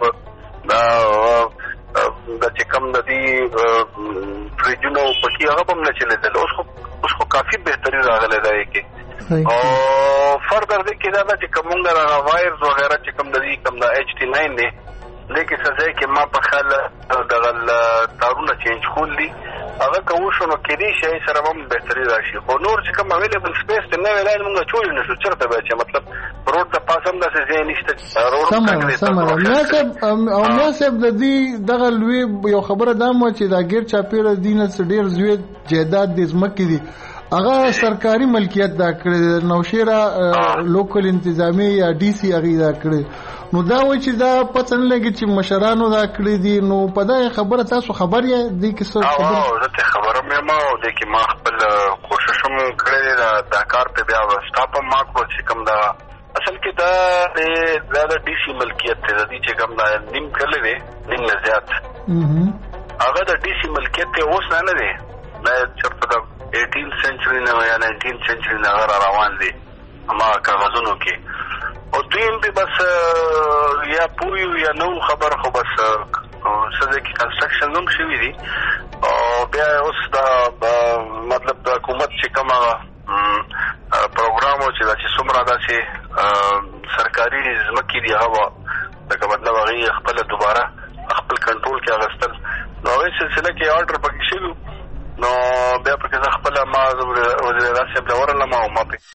د چې کوم د دې فریجونه و پکې هغه به هم نه چلېدل اوس خو کافي بهتري راغلی دی کې او فردر دې کې دا ده چې کوم مونږ هغه وایرز وغیره چې کوم د دې کوم د HT9 دی دې کې څه ځای کې ما په خیال دغه تارونه چینج کول دي هغه کوو شو نو کې دي شي سره هم بهتري راشي. خو نور چې کوم اویلیبل سپیس ته نه ویلای موږ چول نه شو چرته به چې مطلب روډ ته پاسم د څه نشته روډ او میا صاحب د دې دغه لوی یو خبره دا مو چې دا غیر چاپیره دینه ډیر زوی جیداد د زمکې دي هغه سرکاري ملکیت دا کړی نوشیره لوکل انتظامی یا ډي سي هغه دا کړی نو دا و چې دا پته نه لګي چې مشرانو دا کړی دي نو په دا خبره تاسو خبر یې دي کې څه زه خبره مې ما او د کې ما خپل کوشش هم کړی دا کار په بیا سټاپ ما کو چې کوم دا اصل کې دا د ډي سي ملکیت ته د دې چې کوم دا نیم کړل دي نیم نه زیات هغه د ډي سي ملکیت ته اوس نه دی دا چرته د 18th century نه یا 19th century نه روان دي اما کاغذونو کې او دویم به بس یا پوری یا نو خبر خو بس سده کې کنسټرکشن هم شوی دي او بیا اوس دا مطلب د حکومت چې کومه پروګرام او چې څومره داسې سرکاري ځمکې دي هغه دا مطلب هغه خپل دوباره خپل کنټرول کې اغستل نو هغه سلسله کې آرډر پکې شوی نو بیا پکې خپل ما وزیر راځي بل ورلم او ما